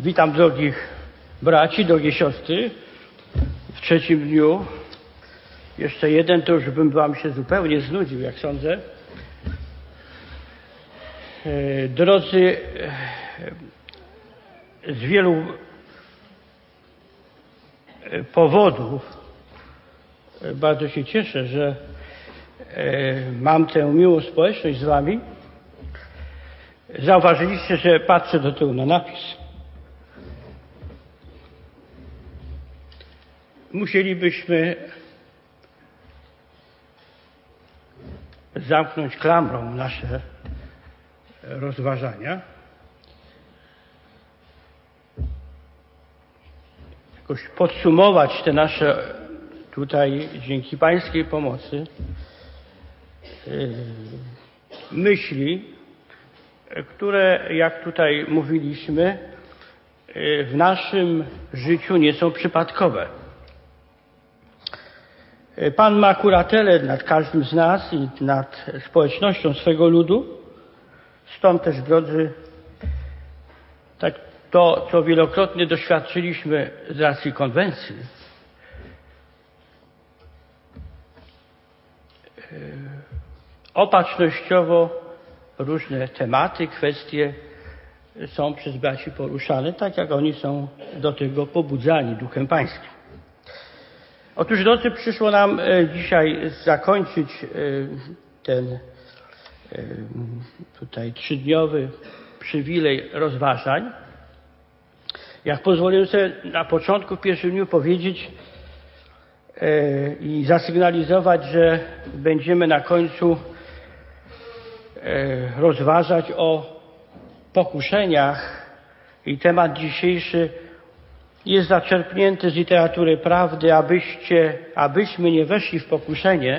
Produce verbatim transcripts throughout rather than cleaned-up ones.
Witam drogich braci, drogie siostry. W trzecim dniu. Jeszcze jeden, to już bym wam się zupełnie znudził, jak sądzę. Drodzy, z wielu powodów bardzo się cieszę, że mam tę miłą społeczność z wami. Zauważyliście, że patrzę do tyłu na napis. Musielibyśmy zamknąć klamrą nasze rozważania. Jakoś podsumować te nasze tutaj, dzięki pańskiej pomocy, myśli, które, jak tutaj mówiliśmy, w naszym życiu nie są przypadkowe. Pan ma kuratelę nad każdym z nas i nad społecznością swego ludu. Stąd też, drodzy, tak to, co wielokrotnie doświadczyliśmy z racji konwencji, opatrznościowo różne tematy, kwestie są przez braci poruszane, tak jak oni są do tego pobudzani Duchem Pańskim. Otóż, drodzy, przyszło nam dzisiaj zakończyć ten tutaj trzydniowy przywilej rozważań. Jak pozwolę sobie na początku, w pierwszym dniu powiedzieć i zasygnalizować, że będziemy na końcu rozważać o pokuszeniach i temat dzisiejszy jest zaczerpnięty z literatury prawdy, abyście, abyśmy nie weszli w pokuszenie.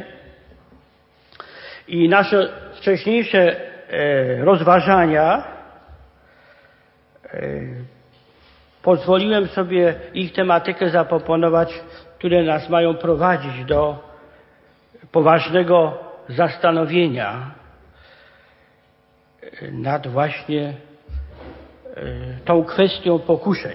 I nasze wcześniejsze rozważania pozwoliłem sobie ich tematykę zaproponować, które nas mają prowadzić do poważnego zastanowienia nad właśnie tą kwestią pokuszeń.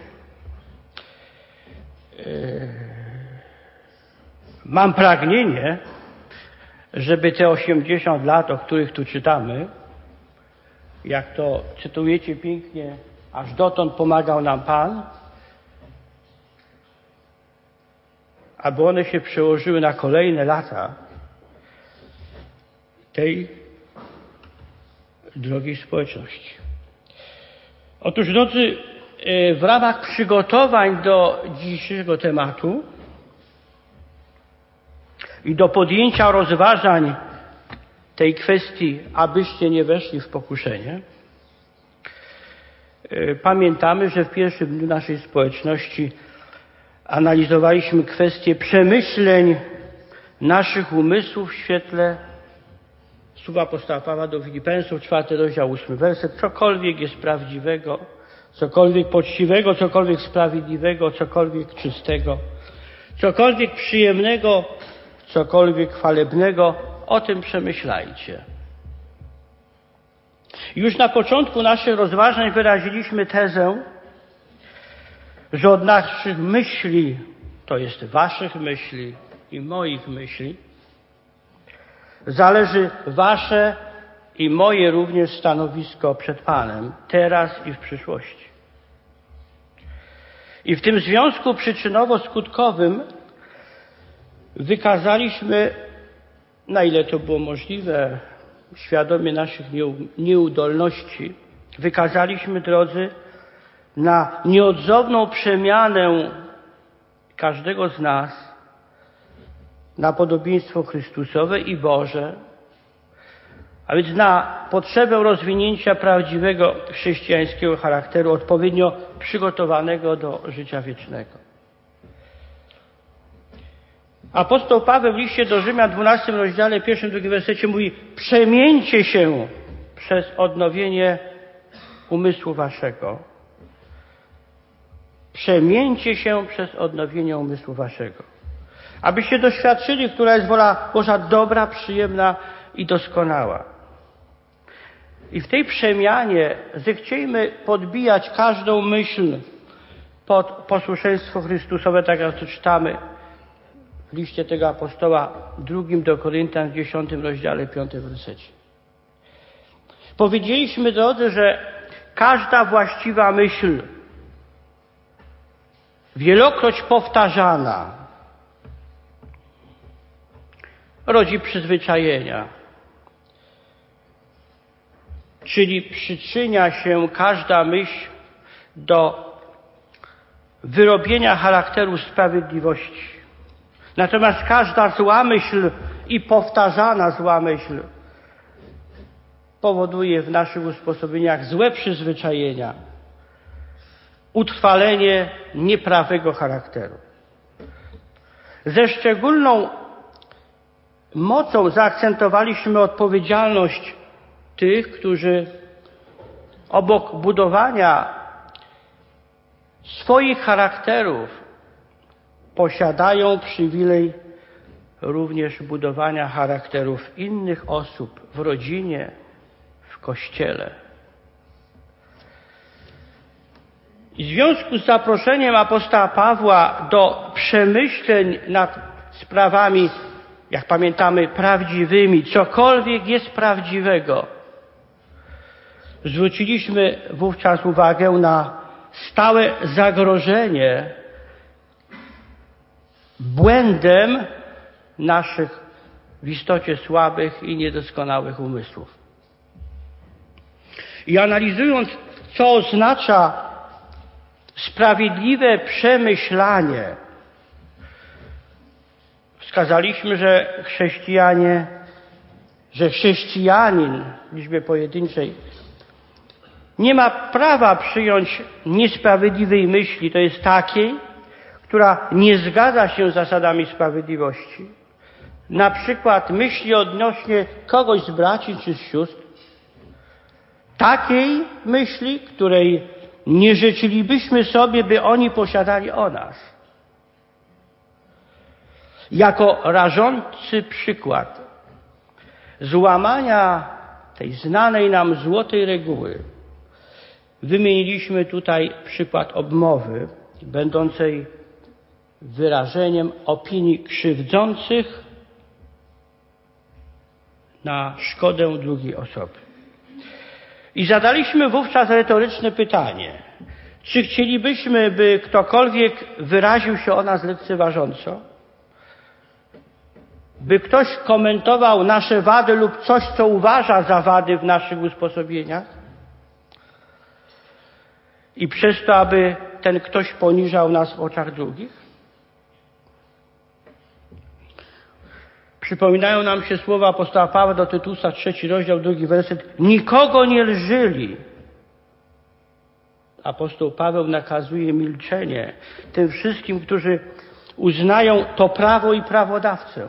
Mam pragnienie, żeby te osiemdziesiąt lat, o których tu czytamy, jak to cytujecie pięknie, aż dotąd pomagał nam Pan, aby one się przełożyły na kolejne lata tej drogiej społeczności. Otóż, drodzy, w ramach przygotowań do dzisiejszego tematu i do podjęcia rozważań tej kwestii, abyście nie weszli w pokuszenie, pamiętamy, że w pierwszym dniu naszej społeczności analizowaliśmy kwestię przemyśleń naszych umysłów w świetle słów apostoła Pawła do Filipensów, czwarty rozdział, ósmy werset. Cokolwiek jest prawdziwego, cokolwiek poczciwego, cokolwiek sprawiedliwego, cokolwiek czystego, cokolwiek przyjemnego, cokolwiek chwalebnego, o tym przemyślajcie. Już na początku naszych rozważań wyraziliśmy tezę, że od naszych myśli, to jest waszych myśli i moich myśli, zależy wasze i moje również stanowisko przed Panem, teraz i w przyszłości. I w tym związku przyczynowo-skutkowym wykazaliśmy, na ile to było możliwe, świadomie naszych nieudolności, wykazaliśmy, drodzy, na nieodzowną przemianę każdego z nas na podobieństwo Chrystusowe i Boże, a więc na potrzebę rozwinięcia prawdziwego chrześcijańskiego charakteru, odpowiednio przygotowanego do życia wiecznego. Apostoł Paweł w liście do Rzymian, dwunastym rozdziale, pierwszym, drugim wersecie mówi: przemieńcie się przez odnowienie umysłu waszego. Przemieńcie się przez odnowienie umysłu waszego. Abyście doświadczyli, która jest wola Boża dobra, przyjemna i doskonała. I w tej przemianie zechciejmy podbijać każdą myśl pod posłuszeństwo Chrystusowe, tak jak to czytamy w liście tego apostoła drugim do Koryntian w dziesiątym rozdziale, piątym wersecie. Powiedzieliśmy, drodzy, że każda właściwa myśl, wielokroć powtarzana, rodzi przyzwyczajenia, czyli przyczynia się każda myśl do wyrobienia charakteru sprawiedliwości. Natomiast każda zła myśl i powtarzana zła myśl powoduje w naszych usposobieniach złe przyzwyczajenia, utrwalenie nieprawego charakteru. Ze szczególną mocą zaakcentowaliśmy odpowiedzialność tych, którzy obok budowania swoich charakterów posiadają przywilej również budowania charakterów innych osób w rodzinie, w Kościele. I w związku z zaproszeniem apostoła Pawła do przemyśleń nad sprawami, jak pamiętamy, prawdziwymi, cokolwiek jest prawdziwego, zwróciliśmy wówczas uwagę na stałe zagrożenie błędem naszych w istocie słabych i niedoskonałych umysłów. I analizując, co oznacza sprawiedliwe przemyślanie, wskazaliśmy, że chrześcijanie, że chrześcijanin w liczbie pojedynczej nie ma prawa przyjąć niesprawiedliwej myśli, to jest takiej, która nie zgadza się z zasadami sprawiedliwości. Na przykład myśli odnośnie kogoś z braci czy z sióstr, takiej myśli, której nie życzylibyśmy sobie, by oni posiadali o nas. Jako rażący przykład złamania tej znanej nam złotej reguły wymieniliśmy tutaj przykład obmowy, będącej wyrażeniem opinii krzywdzących na szkodę drugiej osoby. I zadaliśmy wówczas retoryczne pytanie, czy chcielibyśmy, by ktokolwiek wyraził się o nas lekceważąco? By ktoś komentował nasze wady lub coś, co uważa za wady w naszych usposobieniach? I przez to, aby ten ktoś poniżał nas w oczach drugich? Przypominają nam się słowa apostoła Pawła do Tytusa, trzeci rozdział, drugi werset. Nikogo nie lżyli. Apostoł Paweł nakazuje milczenie tym wszystkim, którzy uznają to prawo i prawodawcę.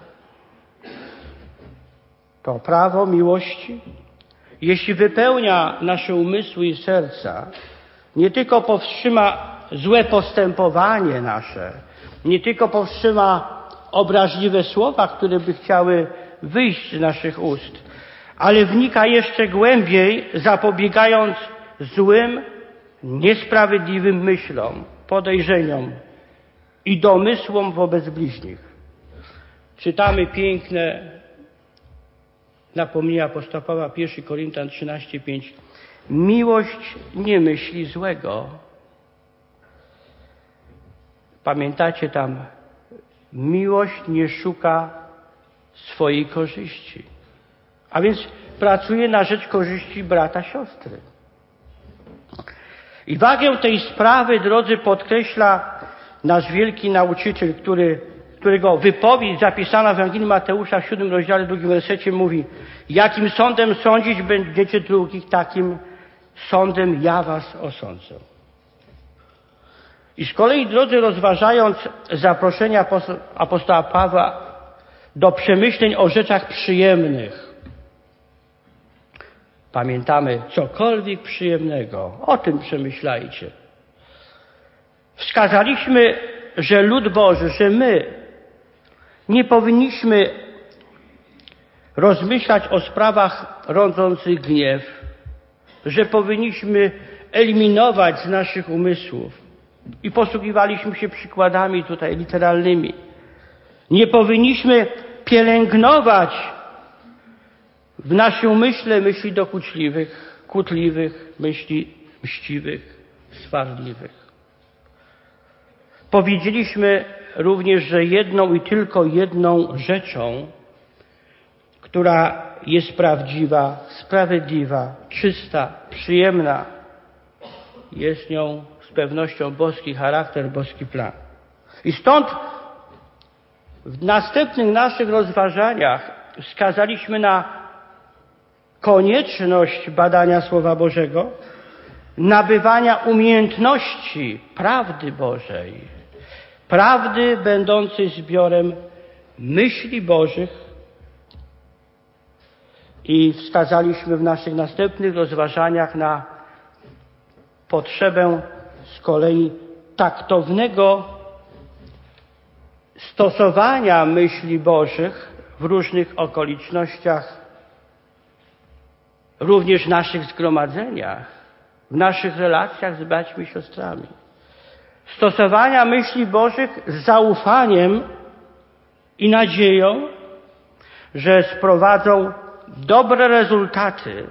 To prawo miłości, jeśli wypełnia nasze umysły i serca, nie tylko powstrzyma złe postępowanie nasze, nie tylko powstrzyma obraźliwe słowa, które by chciały wyjść z naszych ust, ale wnika jeszcze głębiej, zapobiegając złym, niesprawiedliwym myślom, podejrzeniom i domysłom wobec bliźnich. Czytamy piękne napomnienia apostoła Pawła, pierwszy Koryntian trzynaście, pięć. Miłość nie myśli złego. Pamiętacie tam, miłość nie szuka swojej korzyści. A więc pracuje na rzecz korzyści brata, siostry. I wagę tej sprawy, drodzy, podkreśla nasz wielki nauczyciel, który, którego wypowiedź zapisana w Ewangelii Mateusza w siódmym rozdziale, drugim wersecie mówi: jakim sądem sądzić będziecie drugich, takim sądem ja was osądzę. I z kolei, drodzy, rozważając zaproszenie apostoła Pawła do przemyśleń o rzeczach przyjemnych, pamiętamy, cokolwiek przyjemnego, o tym przemyślajcie. Wskazaliśmy, że lud Boży, że my nie powinniśmy rozmyślać o sprawach rodzących gniew, że powinniśmy eliminować z naszych umysłów i posługiwaliśmy się przykładami tutaj literalnymi. Nie powinniśmy pielęgnować w naszym umyśle myśli dokuczliwych, kłótliwych, myśli mściwych, swarliwych. Powiedzieliśmy również, że jedną i tylko jedną rzeczą, która jest prawdziwa, sprawiedliwa, czysta, przyjemna, jest nią z pewnością boski charakter, boski plan. I stąd w następnych naszych rozważaniach wskazaliśmy na konieczność badania Słowa Bożego, nabywania umiejętności prawdy Bożej, prawdy będącej zbiorem myśli Bożych, i wskazaliśmy w naszych następnych rozważaniach na potrzebę z kolei taktownego stosowania myśli Bożych w różnych okolicznościach, również w naszych zgromadzeniach, w naszych relacjach z braćmi i siostrami. Stosowania myśli Bożych z zaufaniem i nadzieją, że sprowadzą dobre rezultaty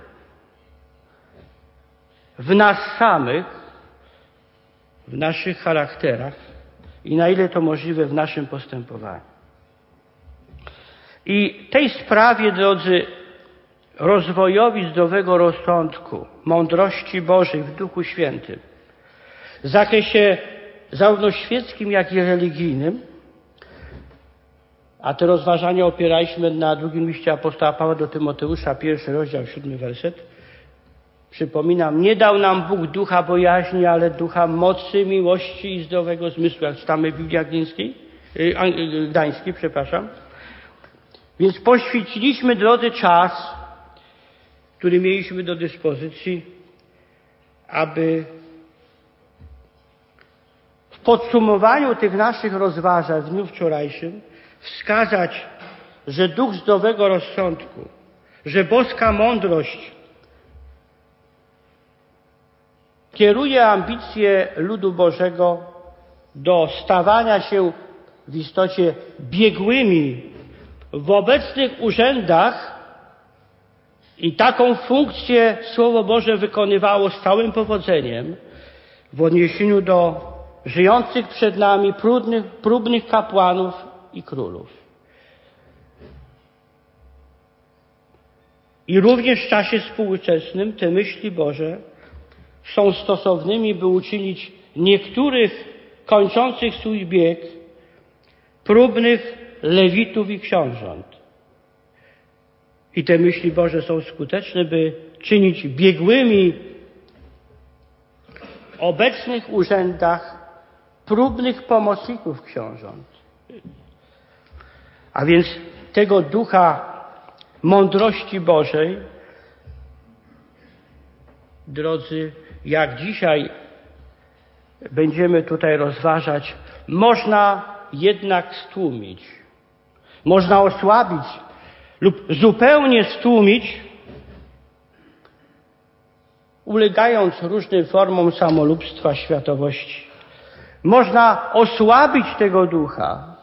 w nas samych, w naszych charakterach i na ile to możliwe w naszym postępowaniu. I tej sprawie, drodzy, rozwojowi zdrowego rozsądku, mądrości Bożej w Duchu Świętym, w zakresie zarówno świeckim, jak i religijnym, a te rozważania opieraliśmy na drugim liście apostoła Pawła do Tymoteusza, pierwszy rozdział, siódmy werset. Przypominam, nie dał nam Bóg ducha bojaźni, ale ducha mocy, miłości i zdrowego zmysłu, jak czytamy w Biblii Gdańskiej, yy, Gdańskiej, przepraszam. Więc poświęciliśmy, drodzy, czas, który mieliśmy do dyspozycji, aby w podsumowaniu tych naszych rozważań w dniu wczorajszym wskazać, że duch zdrowego rozsądku, że boska mądrość kieruje ambicje ludu Bożego do stawania się w istocie biegłymi w obecnych urzędach i taką funkcję Słowo Boże wykonywało z całym powodzeniem w odniesieniu do żyjących przed nami próbnych, próbnych kapłanów i królów. I również w czasie współczesnym te myśli Boże są stosownymi, by uczynić niektórych kończących swój bieg próbnych lewitów i książąt. I te myśli Boże są skuteczne, by czynić biegłymi w obecnych urzędach próbnych pomocników książąt. A więc tego ducha mądrości Bożej, drodzy, jak dzisiaj będziemy tutaj rozważać, można jednak stłumić. Można osłabić lub zupełnie stłumić, ulegając różnym formom samolubstwa, światowości. Można osłabić tego ducha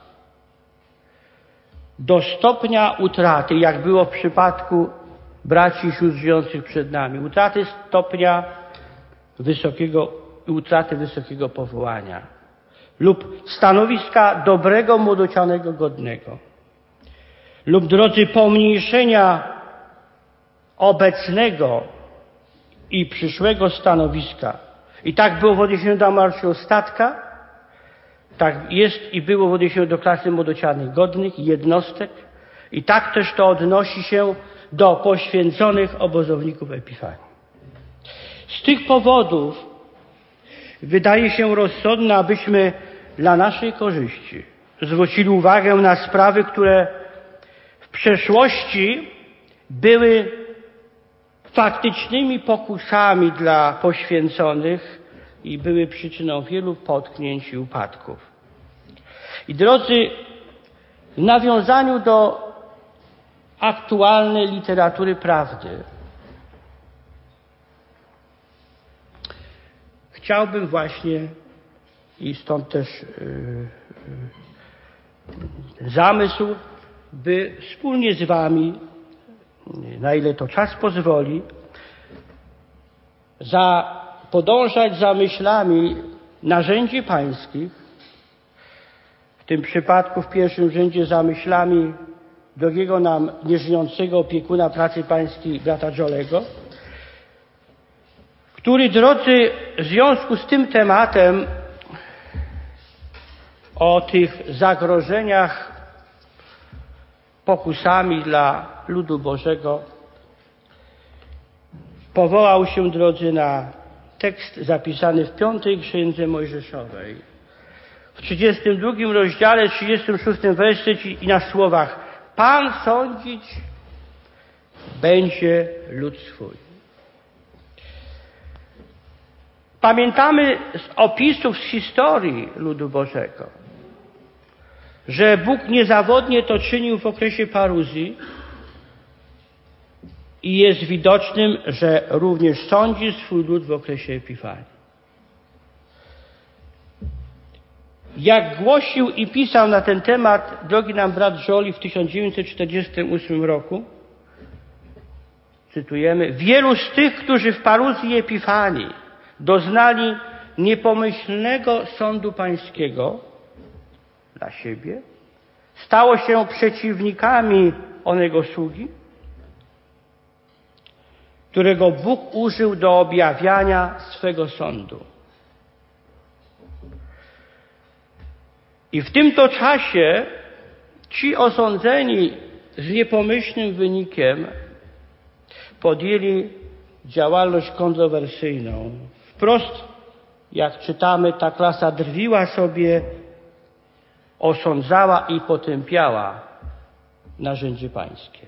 do stopnia utraty, jak było w przypadku braci i sióstr żyjących przed nami. Utraty stopnia wysokiego, utraty wysokiego powołania lub stanowiska dobrego, młodocianego, godnego. Lub, drodzy, pomniejszenia obecnego i przyszłego stanowiska. I tak było w odniesieniu do amarszego statka, tak jest i było w odniesieniu do klasy młodocianych, godnych, jednostek. I tak też to odnosi się do poświęconych obozowników Epifanii. Z tych powodów wydaje się rozsądne, abyśmy dla naszej korzyści zwrócili uwagę na sprawy, które w przeszłości były faktycznymi pokusami dla poświęconych i były przyczyną wielu potknięć i upadków. I drodzy, w nawiązaniu do aktualnej literatury prawdy chciałbym właśnie i stąd też zamysł, by wspólnie z wami, na ile to czas pozwoli, za, podążać za myślami narzędzi pańskich, w tym przypadku w pierwszym rzędzie za myślami drogiego nam nieżyjącego opiekuna pracy pańskiej brata Jolego, który, drodzy, w związku z tym tematem o tych zagrożeniach pokusami dla ludu Bożego powołał się, drodzy, na tekst zapisany w piątej Księdze Mojżeszowej, w trzydziestym drugim rozdziale, trzydziestym szóstym wersecie i na słowach: Pan sądzić będzie lud swój. Pamiętamy z opisów z historii ludu Bożego, że Bóg niezawodnie to czynił w okresie paruzji i jest widocznym, że również sądzi swój lud w okresie Epifanii. Jak głosił i pisał na ten temat drogi nam brat Joly w tysiąc dziewięćset czterdziestym ósmym roku, cytujemy: wielu z tych, którzy w paruzji Epifanii doznali niepomyślnego sądu pańskiego dla siebie, stało się przeciwnikami onego sługi, którego Bóg użył do objawiania swego sądu. I w tym to czasie ci osądzeni z niepomyślnym wynikiem podjęli działalność kontrowersyjną. Wprost, jak czytamy, ta klasa drwiła sobie, osądzała i potępiała narzędzie pańskie.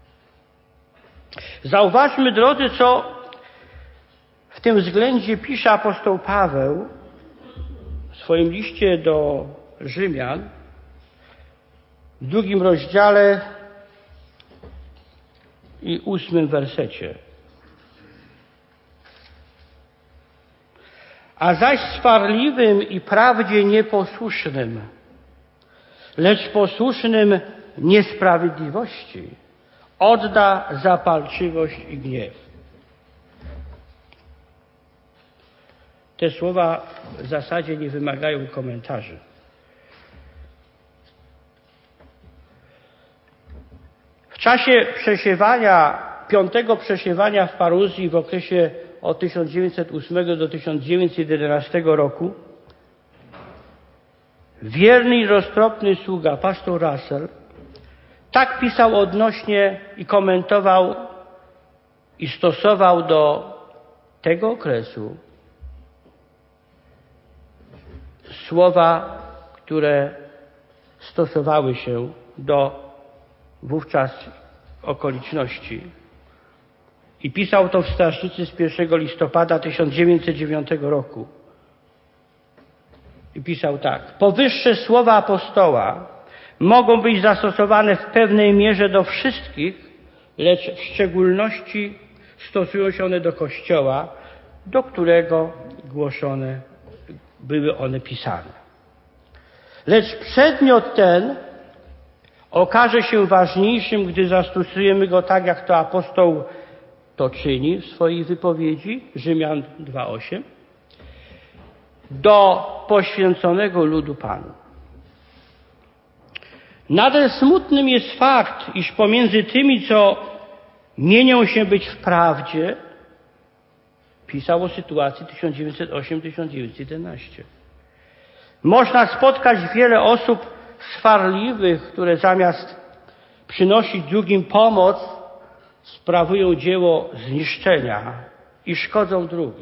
Zauważmy, drodzy, co w tym względzie pisze apostoł Paweł w swoim liście do Rzymian w drugim rozdziale i ósmym wersecie. A zaś swarliwym i prawdzie nieposłusznym, lecz posłusznym niesprawiedliwości, odda zapalczywość i gniew. Te słowa w zasadzie nie wymagają komentarzy. W czasie przesiewania, piątego przesiewania w paruzji w okresie od tysiąc dziewięćset ósmego do tysiąc dziewięćset jedenastego roku wierny i roztropny sługa, pastor Russell, tak pisał odnośnie i komentował i stosował do tego okresu słowa, które stosowały się do wówczas okoliczności. I pisał to w Strasznicy z pierwszego listopada tysiąc dziewięćset dziewiątego roku. I pisał tak: powyższe słowa apostoła mogą być zastosowane w pewnej mierze do wszystkich, lecz w szczególności stosują się one do Kościoła, do którego głoszone były one pisane. Lecz przedmiot ten okaże się ważniejszym, gdy zastosujemy go tak, jak to apostoł to czyni w swojej wypowiedzi, Rzymian dwa osiem, do poświęconego ludu Panu. Nader smutnym jest fakt, iż pomiędzy tymi, co mienią się być w prawdzie, pisał o sytuacji tysiąc dziewięćset osiem do tysiąc dziewięćset jedenaście. Można spotkać wiele osób swarliwych, które zamiast przynosić drugim pomoc, sprawują dzieło zniszczenia i szkodzą drugim.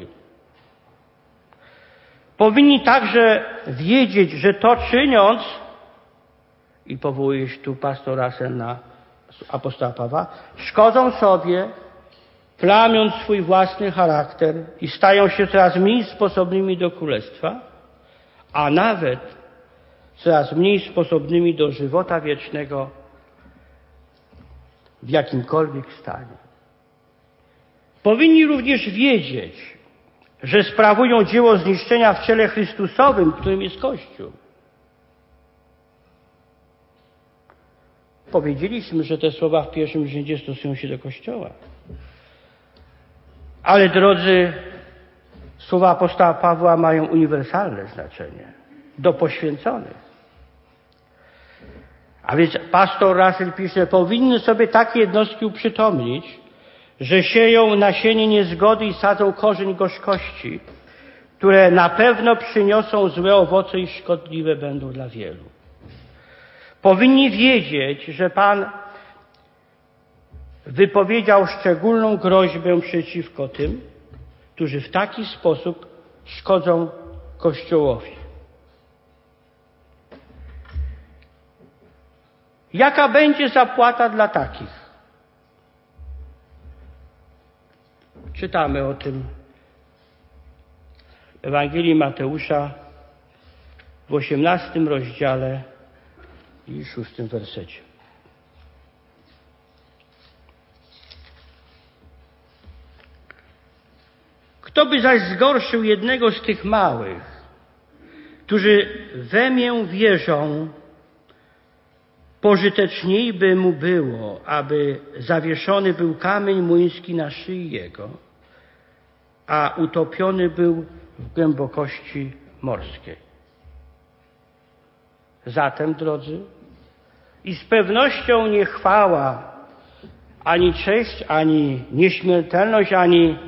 Powinni także wiedzieć, że to czyniąc, i powołuje się tu pastor Russell na apostoła Pawła, szkodzą sobie, plamiąc swój własny charakter i stają się coraz mniej sposobnymi do królestwa, a nawet coraz mniej sposobnymi do żywota wiecznego w jakimkolwiek stanie. Powinni również wiedzieć, że sprawują dzieło zniszczenia w ciele Chrystusowym, którym jest Kościół. Powiedzieliśmy, że te słowa w pierwszym rzędzie stosują się do Kościoła. Ale drodzy, słowa apostoła Pawła mają uniwersalne znaczenie, do poświęconych. A więc pastor Russell pisze, powinny sobie takie jednostki uprzytomnić, że sieją nasienie niezgody i sadzą korzeń gorzkości, które na pewno przyniosą złe owoce i szkodliwe będą dla wielu. Powinni wiedzieć, że Pan wypowiedział szczególną groźbę przeciwko tym, którzy w taki sposób szkodzą Kościołowi. Jaka będzie zapłata dla takich? Czytamy o tym w Ewangelii Mateusza w osiemnastym rozdziale i szóstym wersecie. Kto by zaś zgorszył jednego z tych małych, którzy we mię wierzą, pożyteczniej by mu było, aby zawieszony był kamień młyński na szyi jego, a utopiony był w głębokości morskiej. Zatem, drodzy, i z pewnością nie chwała, ani cześć, ani nieśmiertelność, ani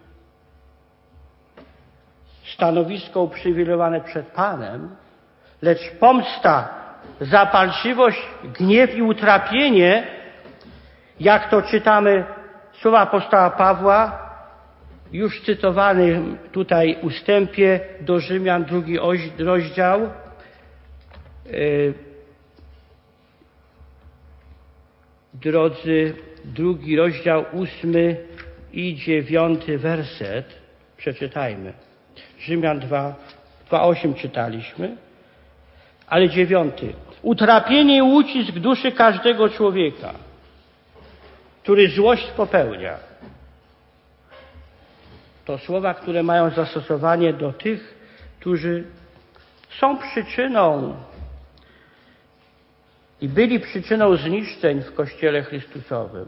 stanowisko uprzywilejowane przed Panem, lecz pomsta, zapalczywość, gniew i utrapienie, jak to czytamy słowa apostoła Pawła, już cytowany tutaj ustępie do Rzymian, drugi rozdział, yy, drodzy, drugi rozdział, ósmy i dziewiąty werset, przeczytajmy. Rzymian dwa, dwa osiem czytaliśmy, ale dziewiąty. Utrapienie i ucisk duszy każdego człowieka, który złość popełnia. To słowa, które mają zastosowanie do tych, którzy są przyczyną i byli przyczyną zniszczeń w Kościele Chrystusowym.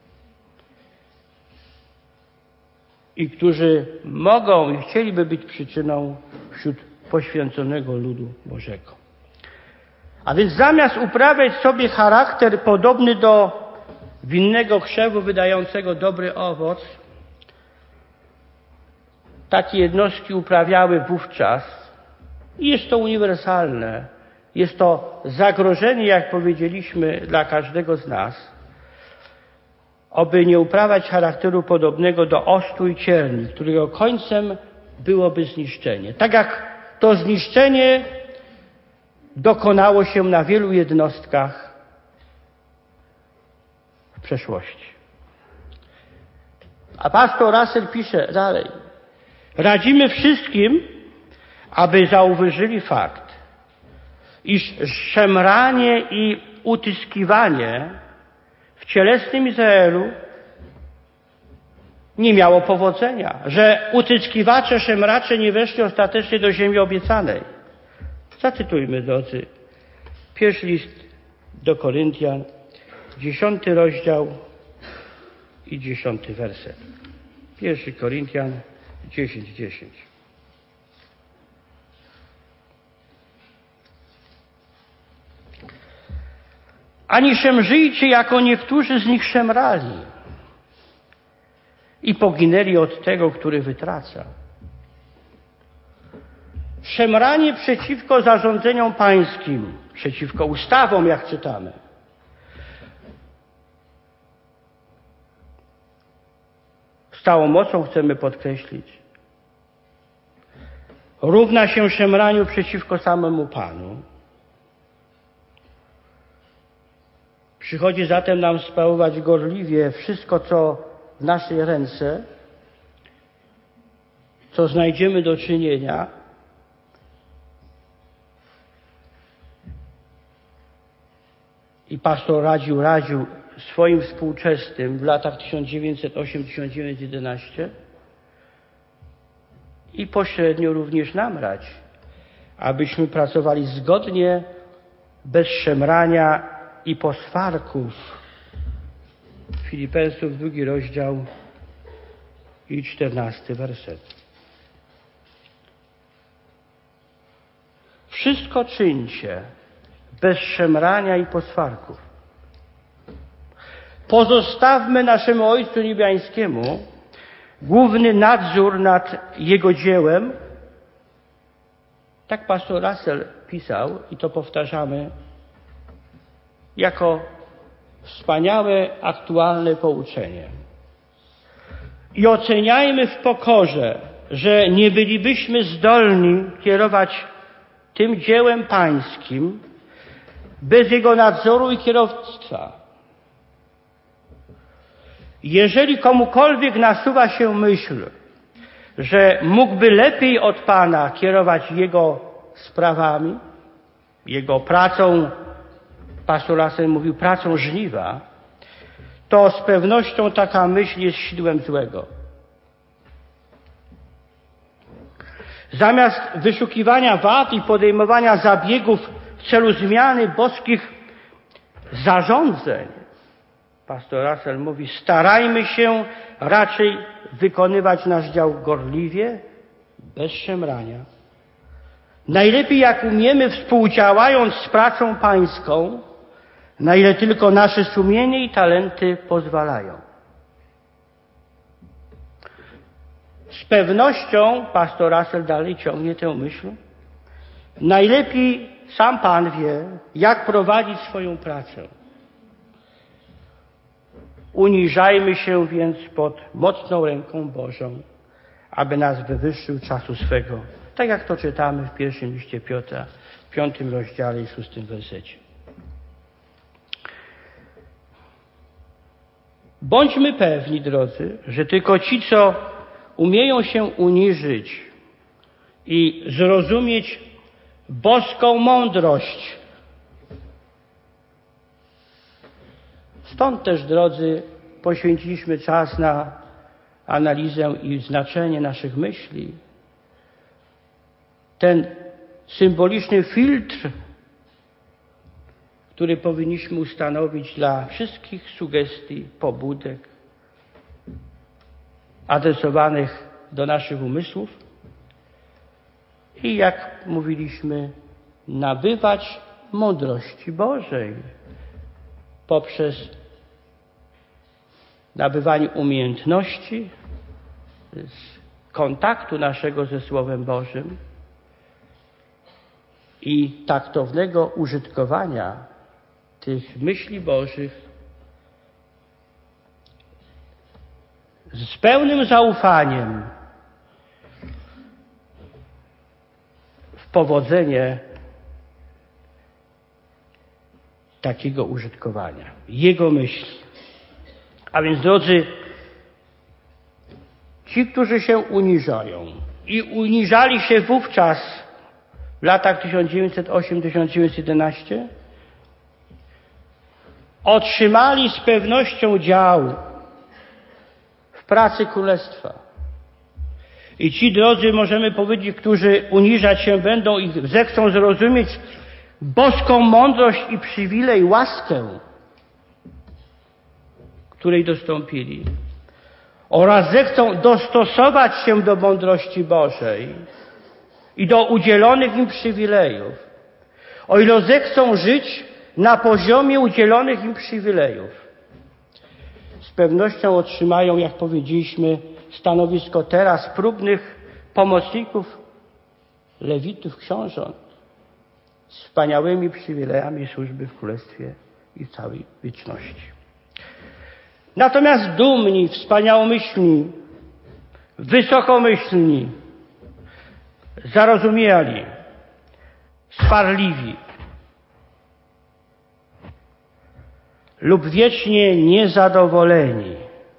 I którzy mogą i chcieliby być przyczyną wśród poświęconego ludu Bożego. A więc zamiast uprawiać sobie charakter podobny do winnego krzewu wydającego dobry owoc, takie jednostki uprawiały wówczas, i jest to uniwersalne, jest to zagrożenie, jak powiedzieliśmy, dla każdego z nas, aby nie uprawiać charakteru podobnego do ostu i cierni, którego końcem byłoby zniszczenie. Tak jak to zniszczenie dokonało się na wielu jednostkach w przeszłości. A pastor Russell pisze dalej. Radzimy wszystkim, aby zauważyli fakt, iż szemranie i utyskiwanie w cielesnym Izraelu nie miało powodzenia, że utyskiwacze, szemracze nie weszli ostatecznie do ziemi obiecanej. Zacytujmy, drodzy, pierwszy list do Koryntian, dziesiąty rozdział i dziesiąty werset. Pierwszy Koryntian dziesięć, dziesięć. Ani szemrzyjcie, jako niektórzy z nich szemrali i poginęli od tego, który wytraca. Szemranie przeciwko zarządzeniom pańskim, przeciwko ustawom, jak czytamy. Z całą mocą chcemy podkreślić. Równa się szemraniu przeciwko samemu Panu. Przychodzi zatem nam sprawować gorliwie wszystko, co w naszej ręce, co znajdziemy do czynienia, i pastor radził, radził swoim współczesnym w latach tysiąc dziewięćset ósmym do tysiąc dziewięćset jedenastego, i pośrednio również nam rać, abyśmy pracowali zgodnie, bez szemrania i poswarków. Filipensów, drugi rozdział i czternasty werset. Wszystko czyńcie bez szemrania i poswarków. Pozostawmy naszemu Ojcu Niebiańskiemu główny nadzór nad Jego dziełem. Tak pastor Russell pisał i to powtarzamy jako wspaniałe, aktualne pouczenie. I oceniajmy w pokorze, że nie bylibyśmy zdolni kierować tym dziełem pańskim bez Jego nadzoru i kierownictwa. Jeżeli komukolwiek nasuwa się myśl, że mógłby lepiej od Pana kierować Jego sprawami, Jego pracą, pastor Russell mówił, pracą żniwa, to z pewnością taka myśl jest sidłem złego. Zamiast wyszukiwania wad i podejmowania zabiegów w celu zmiany boskich zarządzeń, pastor Russell mówi, starajmy się raczej wykonywać nasz dział gorliwie, bez szemrania. Najlepiej jak umiemy, współdziałając z pracą pańską, na ile tylko nasze sumienie i talenty pozwalają. Z pewnością, pastor Russell dalej ciągnie tę myśl, najlepiej sam Pan wie, jak prowadzić swoją pracę. Uniżajmy się więc pod mocną ręką Bożą, aby nas wywyższył czasu swego. Tak jak to czytamy w pierwszym liście Piotra, w piątym rozdziale i szóstym wersecie. Bądźmy pewni, drodzy, że tylko ci, co umieją się uniżyć i zrozumieć boską mądrość. Stąd też, drodzy, poświęciliśmy czas na analizę i znaczenie naszych myśli. Ten symboliczny filtr, który powinniśmy ustanowić dla wszystkich sugestii, pobudek adresowanych do naszych umysłów i, jak mówiliśmy, nabywać mądrości Bożej poprzez nabywanie umiejętności z kontaktu naszego ze Słowem Bożym i taktownego użytkowania tych myśli Bożych z pełnym zaufaniem w powodzenie takiego użytkowania, Jego myśli. A więc, drodzy, ci, którzy się uniżają i uniżali się wówczas w latach tysiąc dziewięćset osiem do tysiąc dziewięćset jedenaście, otrzymali z pewnością dział w pracy Królestwa. I ci, drodzy, możemy powiedzieć, którzy uniżać się będą i zechcą zrozumieć boską mądrość i przywilej, łaskę, której dostąpili, oraz zechcą dostosować się do mądrości Bożej i do udzielonych im przywilejów, o ile zechcą żyć na poziomie udzielonych im przywilejów, z pewnością otrzymają, jak powiedzieliśmy, stanowisko teraz próbnych pomocników lewitów, książąt z wspaniałymi przywilejami służby w Królestwie i całej wieczności. Natomiast dumni, wspaniałomyślni, wysokomyślni, zarozumiali, swarliwi lub wiecznie niezadowoleni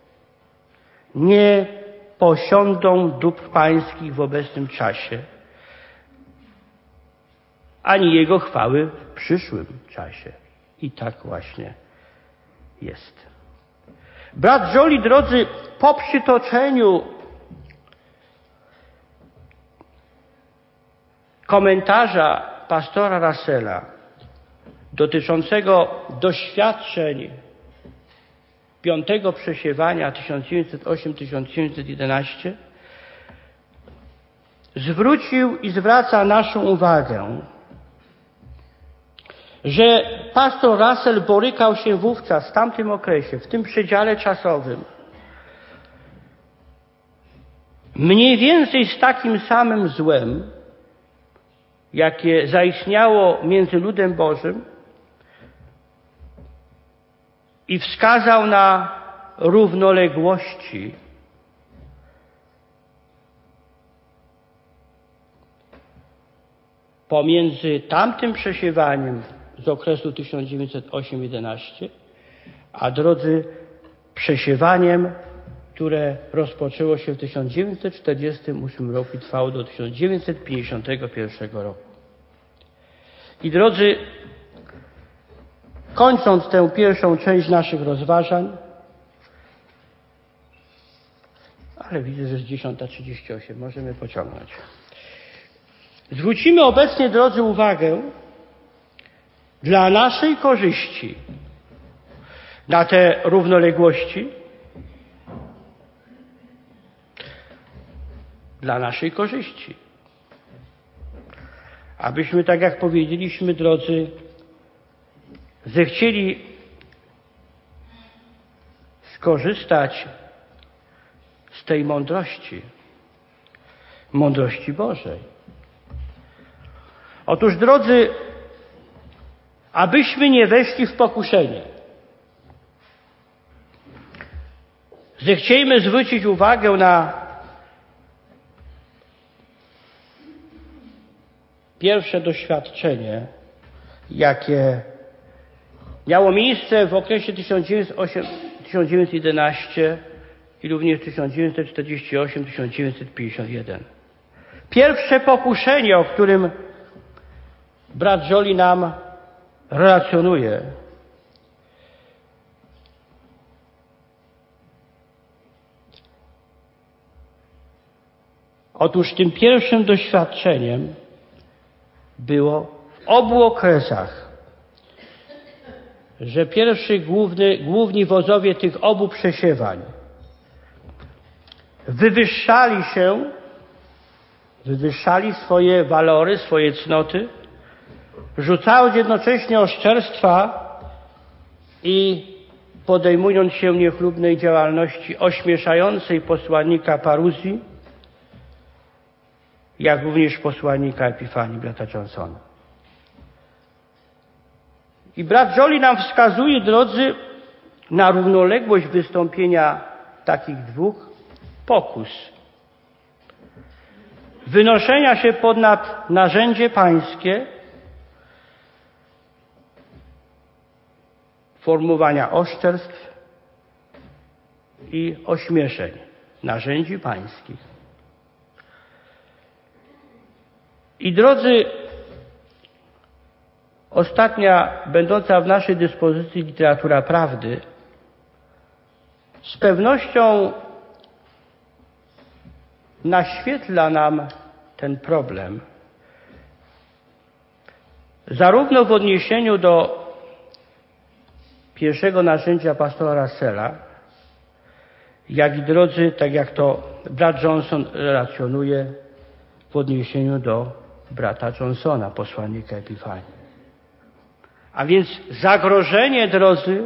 nie posiądą dóbr pańskich w obecnym czasie, ani Jego chwały w przyszłym czasie. I tak właśnie jest. Brat Joly, drodzy, po przytoczeniu komentarza pastora Russella dotyczącego doświadczeń piątego przesiewania tysiąc dziewięćset ósmy do tysiąc dziewięćset jedenastego zwrócił i zwraca naszą uwagę, że pastor Russell borykał się wówczas, w tamtym okresie, w tym przedziale czasowym, mniej więcej z takim samym złem, jakie zaistniało między ludem Bożym, i wskazał na równoległości pomiędzy tamtym przesiewaniem z okresu tysiąc dziewięćset ósmy do jedenastego, a drodzy przesiewaniem, które rozpoczęło się w tysiąc dziewięćset czterdziestym ósmym roku i trwało do tysiąc dziewięćset pięćdziesiątego pierwszego roku. I drodzy, kończąc tę pierwszą część naszych rozważań, ale widzę, że jest dziesiąta trzydzieści osiem, możemy pociągnąć. Zwrócimy obecnie, drodzy, uwagę dla naszej korzyści na te równoległości, dla naszej korzyści. Abyśmy, tak jak powiedzieliśmy, drodzy, zechcieli skorzystać z tej mądrości, mądrości Bożej. Otóż, drodzy, abyśmy nie weszli w pokuszenie, zechciejmy zwrócić uwagę na pierwsze doświadczenie, jakie miało miejsce w okresie tysiąc dziewięćset ósmy do tysiąc dziewięćset jedenastego i również tysiąc dziewięćset czterdziesty ósmy do tysiąc dziewięćset pięćdziesiątego pierwszego. Pierwsze pokuszenie, o którym brat Joly nam relacjonuje, otóż tym pierwszym doświadczeniem było w obu okresach, że pierwszy główny, główni wodzowie tych obu przesiewań wywyższali się, wywyższali swoje walory, swoje cnoty, rzucając jednocześnie oszczerstwa i podejmując się niechlubnej działalności ośmieszającej posłannika Paruzji, jak również posłannika Epifanii, brata Johnsona. I brat Joly nam wskazuje, drodzy, na równoległość wystąpienia takich dwóch pokus. Wynoszenia się ponad narzędzie pańskie, formułowania oszczerstw i ośmieszeń narzędzi pańskich. I drodzy, ostatnia, będąca w naszej dyspozycji literatura prawdy, z pewnością naświetla nam ten problem, zarówno w odniesieniu do pierwszego narzędzia pastora Russella, jak i, drodzy, tak jak to brat Johnson relacjonuje, w odniesieniu do brata Johnsona, posłannika Epifanii. A więc zagrożenie, drodzy,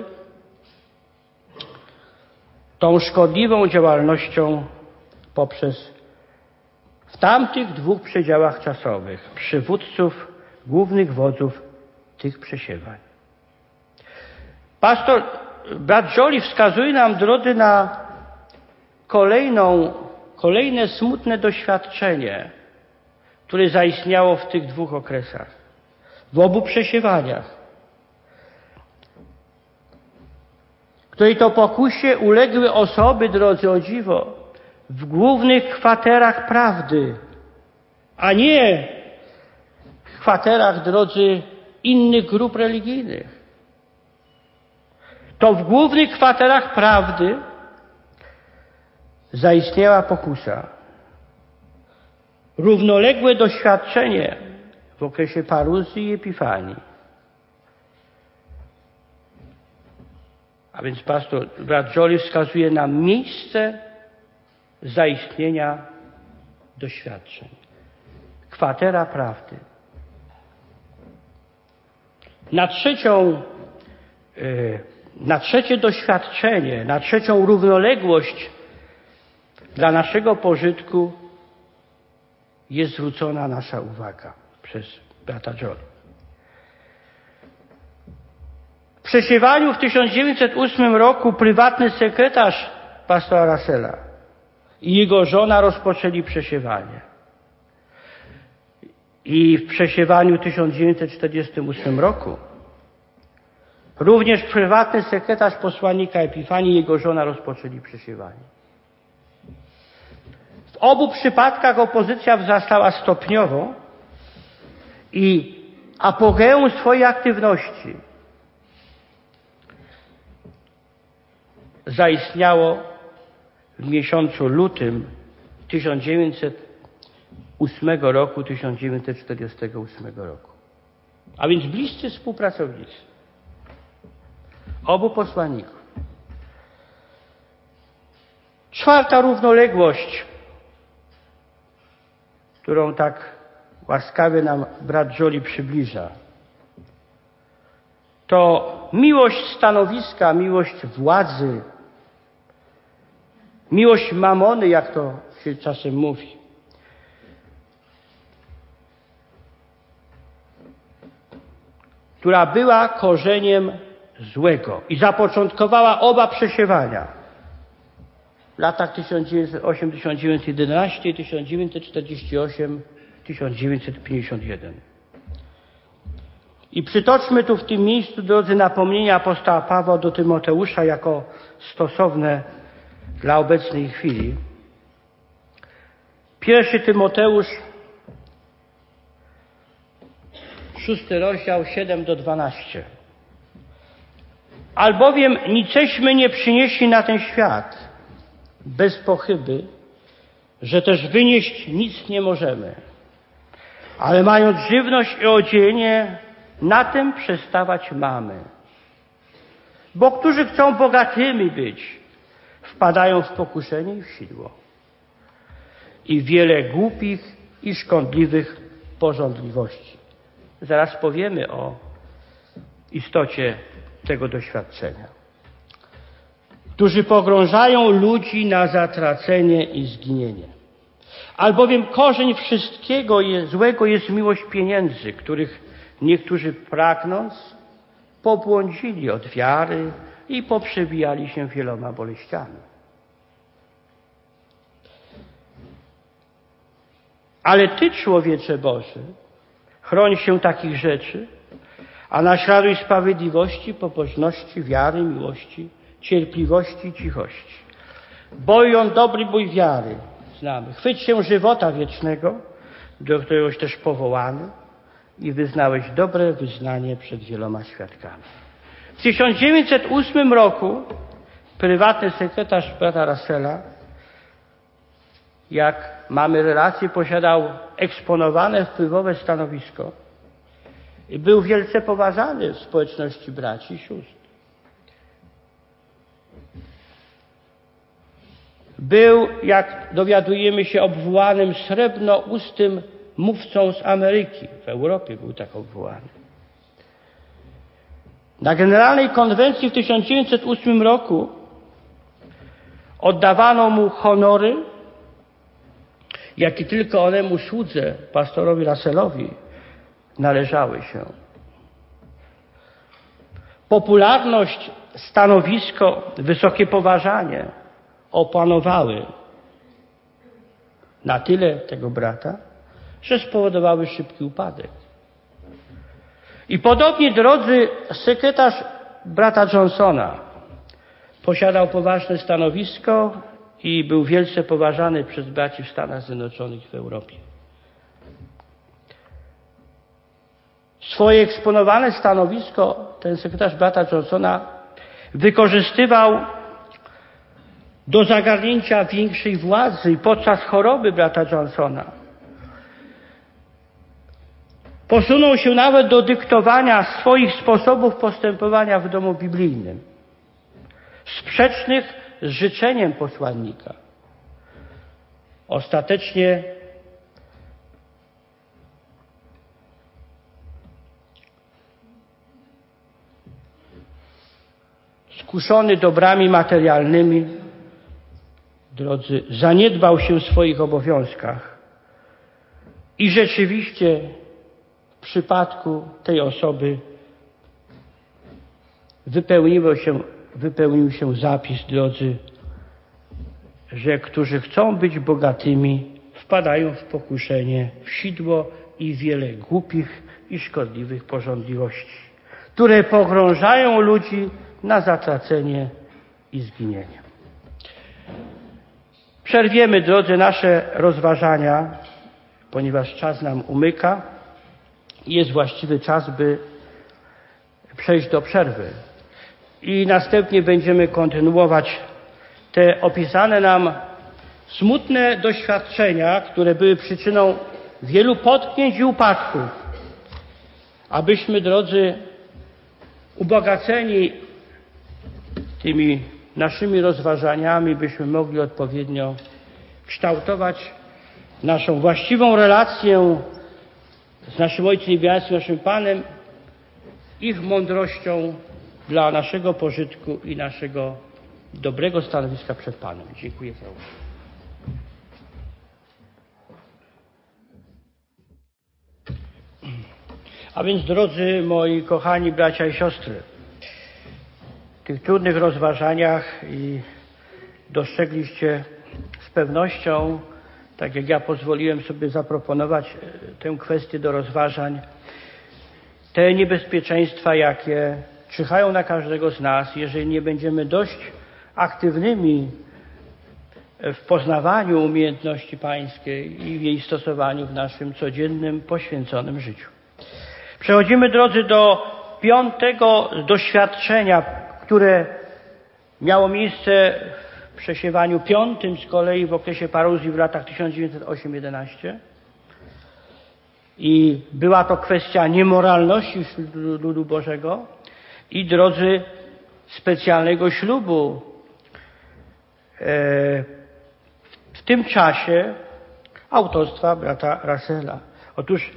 tą szkodliwą działalnością poprzez w tamtych dwóch przedziałach czasowych przywódców, głównych wodzów tych przesiewań. Pastor, brat Joly wskazuje nam, drodzy, na kolejną, kolejne smutne doświadczenie, które zaistniało w tych dwóch okresach, w obu przesiewaniach, której to pokusie uległy osoby, drodzy, o dziwo, w głównych kwaterach prawdy, a nie w kwaterach, drodzy, innych grup religijnych. To w głównych kwaterach prawdy zaistniała pokusa. Równoległe doświadczenie w okresie paruzji i epifanii. A więc pastor brat Joly wskazuje na miejsce zaistnienia doświadczeń. Kwatera prawdy. Na trzecią, na trzecie doświadczenie, na trzecią równoległość dla naszego pożytku jest zwrócona nasza uwaga przez brata Joly. W przesiewaniu w tysiąc dziewięćset ósmym roku prywatny sekretarz pastora Russella i jego żona rozpoczęli przesiewanie. I w przesiewaniu w tysiąc dziewięćset czterdziestym ósmym roku również prywatny sekretarz posłannika Epifanii i jego żona rozpoczęli przesiewanie. W obu przypadkach opozycja wzrastała stopniowo i apogeum swojej aktywności zaistniało w miesiącu lutym tysiąc dziewięćset ósmego roku, tysiąc dziewięćset czterdziestego ósmego roku. A więc bliscy współpracownicy obu posłanników. Czwarta równoległość, którą tak łaskawie nam brat Joly przybliża, to miłość stanowiska, miłość władzy, miłość mamony, jak to się czasem mówi. Która była korzeniem złego i zapoczątkowała oba przesiewania w latach tysiąc dziewięćset osiem do tysiąc dziewięćset jedenaście i tysiąc dziewięćset czterdzieści osiem do tysiąc dziewięćset pięćdziesiąt jeden. I przytoczmy tu w tym miejscu, drodzy, napomnienia apostoła Pawła do Tymoteusza jako stosowne dla obecnej chwili. Pierwszy Tymoteusz, szósty rozdział, siedem do dwunastu. Albowiem niceśmy nie przynieśli na ten świat bez pochyby, że też wynieść nic nie możemy. Ale mając żywność i odzienie, na tym przestawać mamy. Bo którzy chcą bogatymi być, wpadają w pokuszenie i w sidło. I wiele głupich i szkodliwych pożądliwości. Zaraz powiemy o istocie tego doświadczenia. Którzy pogrążają ludzi na zatracenie i zginienie. Albowiem korzeń wszystkiego jest, złego jest miłość pieniędzy, których niektórzy pragnąc pobłądzili od wiary i poprzebijali się wieloma boleściami. Ale Ty, człowiecze Boży, chroń się takich rzeczy, a naśladuj sprawiedliwości, pobożności, wiary, miłości, cierpliwości i cichości. Boj on dobry bój wiary, znamy. Chwyć się żywota wiecznego, do któregoś też powołany i wyznałeś dobre wyznanie przed wieloma świadkami. W tysiąc dziewięćset ósmym roku prywatny sekretarz brata Russella, jak mamy relację, posiadał eksponowane wpływowe stanowisko i był wielce poważany w społeczności braci i sióstr. Był, jak dowiadujemy się, obwołanym srebrnoustym mówcą z Ameryki. W Europie był tak obwołany. Na Generalnej Konwencji w tysiąc dziewięćset ósmym roku oddawano mu honory, jakie tylko onemu słudze, pastorowi Russellowi, należały się. Popularność, stanowisko, wysokie poważanie opanowały na tyle tego brata, że spowodowały szybki upadek. I podobnie, drodzy, sekretarz brata Johnsona posiadał poważne stanowisko i był wielce poważany przez braci w Stanach Zjednoczonych i w Europie. Swoje eksponowane stanowisko ten sekretarz brata Johnsona wykorzystywał do zagarnięcia większej władzy i podczas choroby brata Johnsona Posunął się nawet do dyktowania swoich sposobów postępowania w domu biblijnym, sprzecznych z życzeniem posłannika. Ostatecznie skuszony dobrami materialnymi, drodzy, zaniedbał się w swoich obowiązkach i rzeczywiście w przypadku tej osoby wypełniło się, wypełnił się zapis, drodzy, że którzy chcą być bogatymi, wpadają w pokuszenie, w sidło i wiele głupich i szkodliwych pożądliwości, które pogrążają ludzi na zatracenie i zginienie. Przerwiemy, drodzy, nasze rozważania, ponieważ czas nam umyka i jest właściwy czas, by przejść do przerwy. I następnie będziemy kontynuować te opisane nam smutne doświadczenia, które były przyczyną wielu potknięć i upadków, abyśmy, drodzy, ubogaceni tymi naszymi rozważaniami, byśmy mogli odpowiednio kształtować naszą właściwą relację z naszym Ojcem Niebieskim, naszym Panem, ich mądrością dla naszego pożytku i naszego dobrego stanowiska przed Panem. Dziękuję za uwagę. A więc, drodzy moi kochani bracia i siostry, w tych trudnych rozważaniach i dostrzegliście z pewnością, tak jak ja pozwoliłem sobie zaproponować tę kwestię do rozważań, te niebezpieczeństwa, jakie czyhają na każdego z nas, jeżeli nie będziemy dość aktywnymi w poznawaniu umiejętności pańskiej i w jej stosowaniu w naszym codziennym, poświęconym życiu. Przechodzimy, drodzy, do piątego doświadczenia, które miało miejsce w przesiewaniu piątym z kolei w okresie paruzji w latach tysiąc dziewięćset ósmym do jedenastego. I była to kwestia niemoralności wśród ludu Bożego i, drodzy, specjalnego ślubu. W tym czasie autorstwa brata Russella. Otóż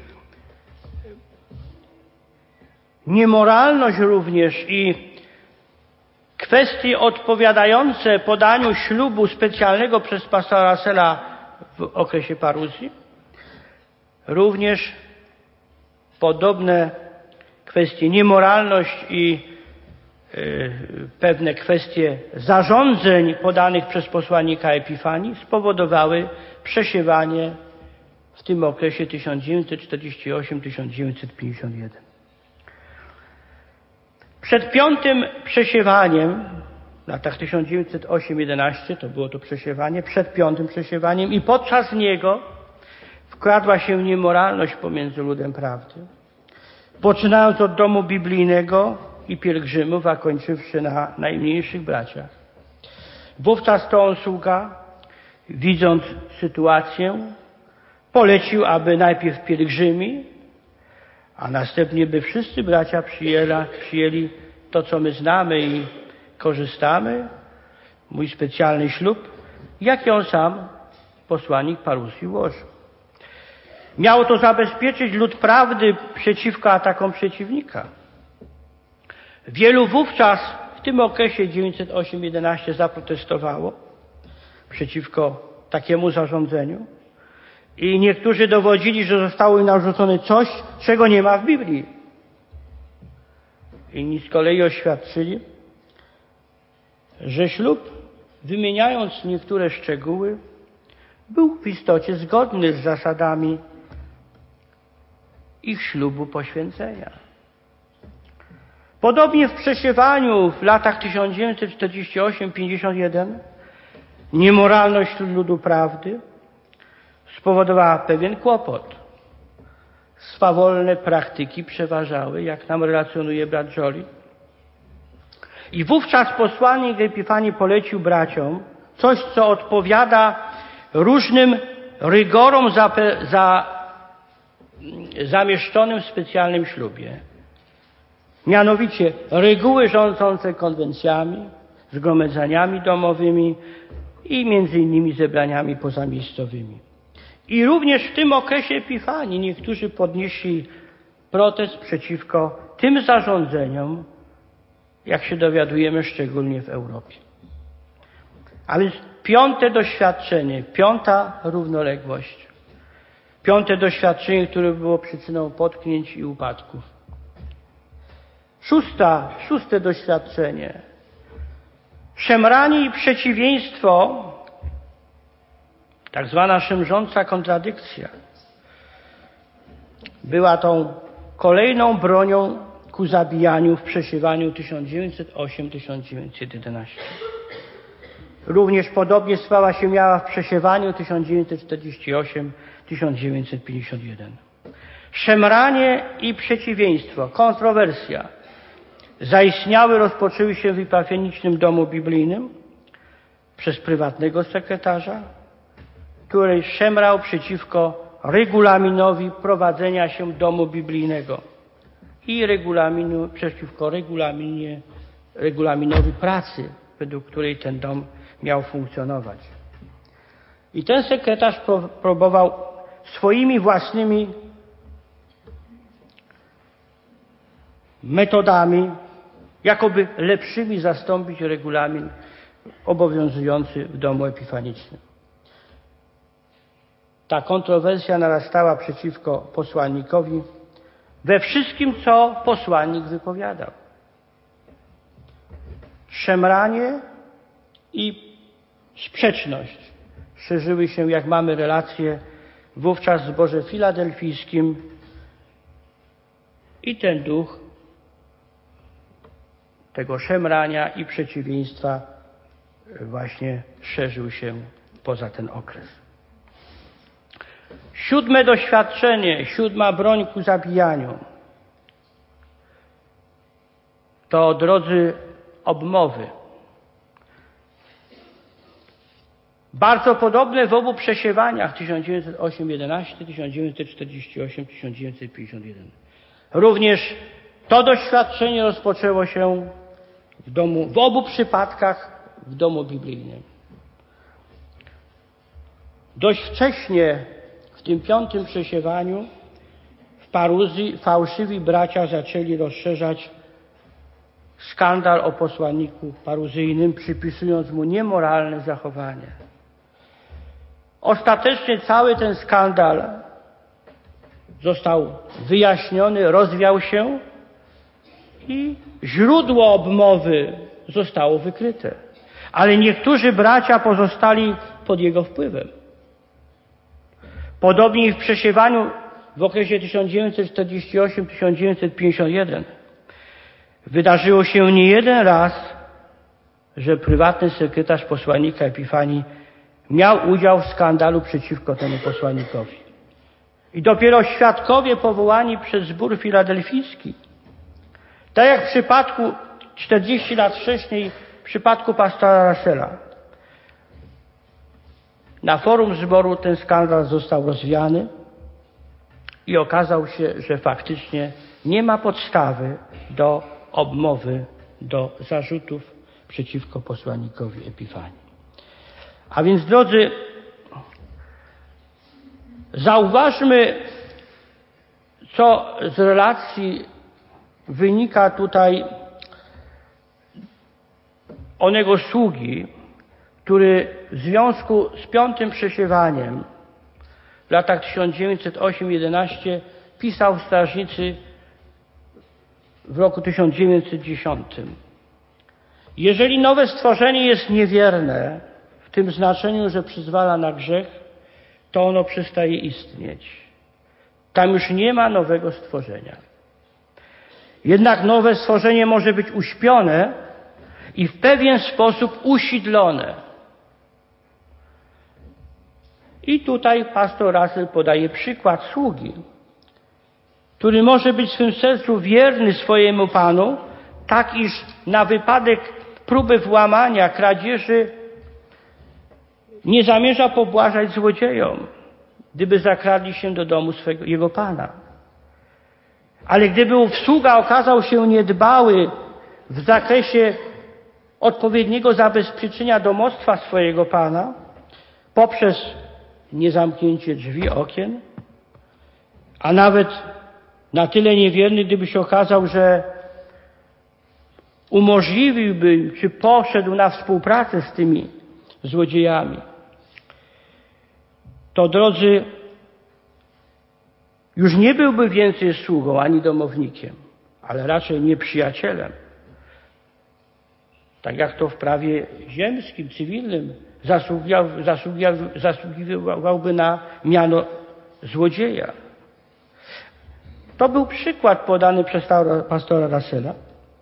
niemoralność również i kwestie odpowiadające podaniu ślubu specjalnego przez pastora Russella w okresie paruzji, również podobne kwestie niemoralność i y, pewne kwestie zarządzeń podanych przez posłannika Epifanii spowodowały przesiewanie w tym okresie tysiąc dziewięćset czterdziesty ósmy do tysiąc dziewięćset pięćdziesiątego pierwszego. Przed piątym przesiewaniem, w latach tysiąc dziewięćset ósmy do jedenastego, to było to przesiewanie, przed piątym przesiewaniem i podczas niego wkradła się niemoralność pomiędzy ludem prawdy, poczynając od domu biblijnego i pielgrzymów, a kończywszy na najmniejszych braciach. Wówczas to on sługa, widząc sytuację, polecił, aby najpierw pielgrzymi, a następnie by wszyscy bracia przyjęli, przyjęli to, co my znamy i korzystamy, mój specjalny ślub, jaki on sam, posłannik paruzji, ułożył. Miało to zabezpieczyć lud prawdy przeciwko atakom przeciwnika. Wielu wówczas w tym okresie tysiąc dziewięćset ósmy do jedenastego zaprotestowało przeciwko takiemu zarządzeniu i niektórzy dowodzili, że zostało im narzucone coś, czego nie ma w Biblii. Inni z kolei oświadczyli, że ślub, wymieniając niektóre szczegóły, był w istocie zgodny z zasadami ich ślubu poświęcenia. Podobnie w przesiewaniu w latach tysiąc dziewięćset czterdziesty ósmy do pięćdziesiątego pierwszego niemoralność wśród ludu prawdy spowodowała pewien kłopot. Swawolne praktyki przeważały, jak nam relacjonuje brat Joly. I wówczas posłannik Epifanii polecił braciom coś, co odpowiada różnym rygorom za, za zamieszczonym w specjalnym ślubie. Mianowicie reguły rządzące konwencjami, zgromadzeniami domowymi i między innymi zebraniami pozamiejscowymi. I również w tym okresie Epifanii niektórzy podnieśli protest przeciwko tym zarządzeniom, jak się dowiadujemy, szczególnie w Europie. A więc piąte doświadczenie, piąta równoległość, piąte doświadczenie, które było przyczyną potknięć i upadków. Szósta, szóste doświadczenie. Szemranie i przeciwieństwo, tak zwana szemrząca kontradykcja, była tą kolejną bronią ku zabijaniu w przesiewaniu tysiąc dziewięćset ósmym do tysiąc dziewięćset jedenastego. Również podobnie stała się miała w przesiewaniu tysiąc dziewięćset czterdziestym ósmym do tysiąc dziewięćset pięćdziesiątego pierwszego. Szemranie i przeciwieństwo, kontrowersja zaistniały, rozpoczęły się w Epiafanicznym Domu Biblijnym przez prywatnego sekretarza, który szemrał przeciwko regulaminowi prowadzenia się domu biblijnego i regulaminu, przeciwko regulaminie, regulaminowi pracy, według której ten dom miał funkcjonować. I ten sekretarz próbował swoimi własnymi metodami, jakoby lepszymi, zastąpić regulamin obowiązujący w domu epifanicznym. Ta kontrowersja narastała przeciwko posłannikowi we wszystkim, co posłannik wypowiadał. Szemranie i sprzeczność szerzyły się, jak mamy relację, wówczas w zborze filadelfijskim i ten duch tego szemrania i przeciwieństwa właśnie szerzył się poza ten okres. Siódme doświadczenie, siódma broń ku zabijaniu. To, drodzy, obmowy. Bardzo podobne w obu przesiewaniach tysiąc dziewięćset ósmy jedenaście, tysiąc dziewięćset czterdziesty ósmy, tysiąc dziewięćset pięćdziesiąty pierwszy. Również to doświadczenie rozpoczęło się w domu, w obu przypadkach w domu biblijnym. Dość wcześnie w tym piątym przesiewaniu w Paruzji fałszywi bracia zaczęli rozszerzać skandal o posłanniku paruzyjnym, przypisując mu niemoralne zachowanie. Ostatecznie cały ten skandal został wyjaśniony, rozwiał się i źródło obmowy zostało wykryte. Ale niektórzy bracia pozostali pod jego wpływem. Podobnie w przesiewaniu w okresie tysiąc dziewięćset czterdziesty ósmy do tysiąc dziewięćset pięćdziesiątego pierwszego wydarzyło się nie jeden raz, że prywatny sekretarz posłannika Epifanii miał udział w skandalu przeciwko temu posłannikowi. I dopiero świadkowie powołani przez zbór filadelfijski, tak jak w przypadku czterdzieści lat wcześniej, w przypadku pastora Russella, na forum zboru ten skandal został rozwiany i okazało się, że faktycznie nie ma podstawy do obmowy, do zarzutów przeciwko posłannikowi Epifanii. A więc, drodzy, zauważmy, co z relacji wynika tutaj onego sługi, który w związku z piątym przesiewaniem w latach tysiąc dziewięćset ósmy jedenaście pisał w Strażnicy w roku tysiąc dziewięćset dziesiątym. Jeżeli nowe stworzenie jest niewierne, w tym znaczeniu, że przyzwala na grzech, to ono przestaje istnieć. Tam już nie ma nowego stworzenia. Jednak nowe stworzenie może być uśpione i w pewien sposób usidlone. I tutaj pastor Russell podaje przykład sługi, który może być w swym sercu wierny swojemu Panu, tak iż na wypadek próby włamania, kradzieży nie zamierza pobłażać złodziejom, gdyby zakradli się do domu swego, jego pana. Ale gdyby ów sługa okazał się niedbały w zakresie odpowiedniego zabezpieczenia domostwa swojego pana, poprzez niezamknięcie drzwi, okien, a nawet na tyle niewierny, gdyby się okazał, że umożliwiłby, czy poszedł na współpracę z tymi złodziejami, to, drodzy, już nie byłby więcej sługą ani domownikiem, ale raczej nieprzyjacielem. Tak jak to w prawie ziemskim, cywilnym zasługiwał, zasługiwał, zasługiwałby na miano złodzieja. To był przykład podany przez pastora Russella.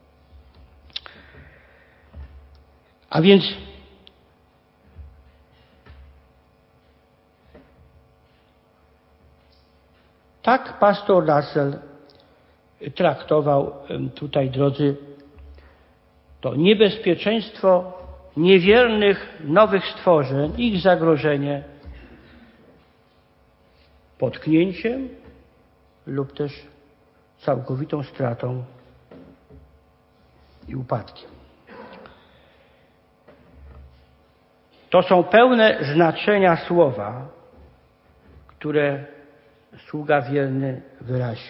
A więc tak pastor Russell traktował tutaj, drodzy, to niebezpieczeństwo niewiernych nowych stworzeń, ich zagrożenie potknięciem lub też całkowitą stratą i upadkiem. To są pełne znaczenia słowa, które sługa wierny wyraził.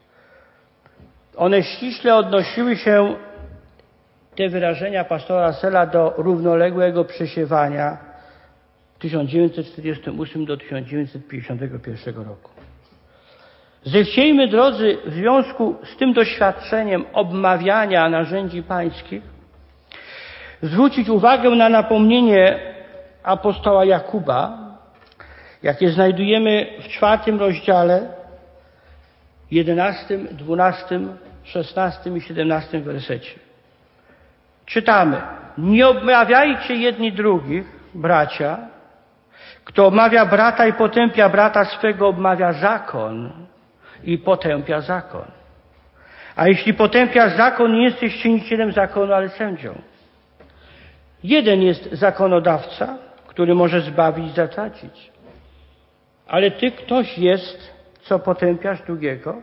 One ściśle odnosiły się, te wyrażenia pastora Russella, do równoległego przesiewania tysiąc dziewięćset czterdziestego ósmego do tysiąc dziewięćset pięćdziesiątego pierwszego roku. Zechciejmy, drodzy, w związku z tym doświadczeniem obmawiania narzędzi pańskich zwrócić uwagę na napomnienie apostoła Jakuba, jakie znajdujemy w czwartym rozdziale, jedenastym, dwunastym, szesnastym i siedemnastym wersecie. Czytamy: nie obmawiajcie jedni drugich, bracia. Kto obmawia brata i potępia brata swego, obmawia zakon i potępia zakon. A jeśli potępiasz zakon, nie jesteś czynicielem zakonu, ale sędzią. Jeden jest zakonodawca, który może zbawić i zatracić. Ale ty ktoś jest, co potępiasz drugiego?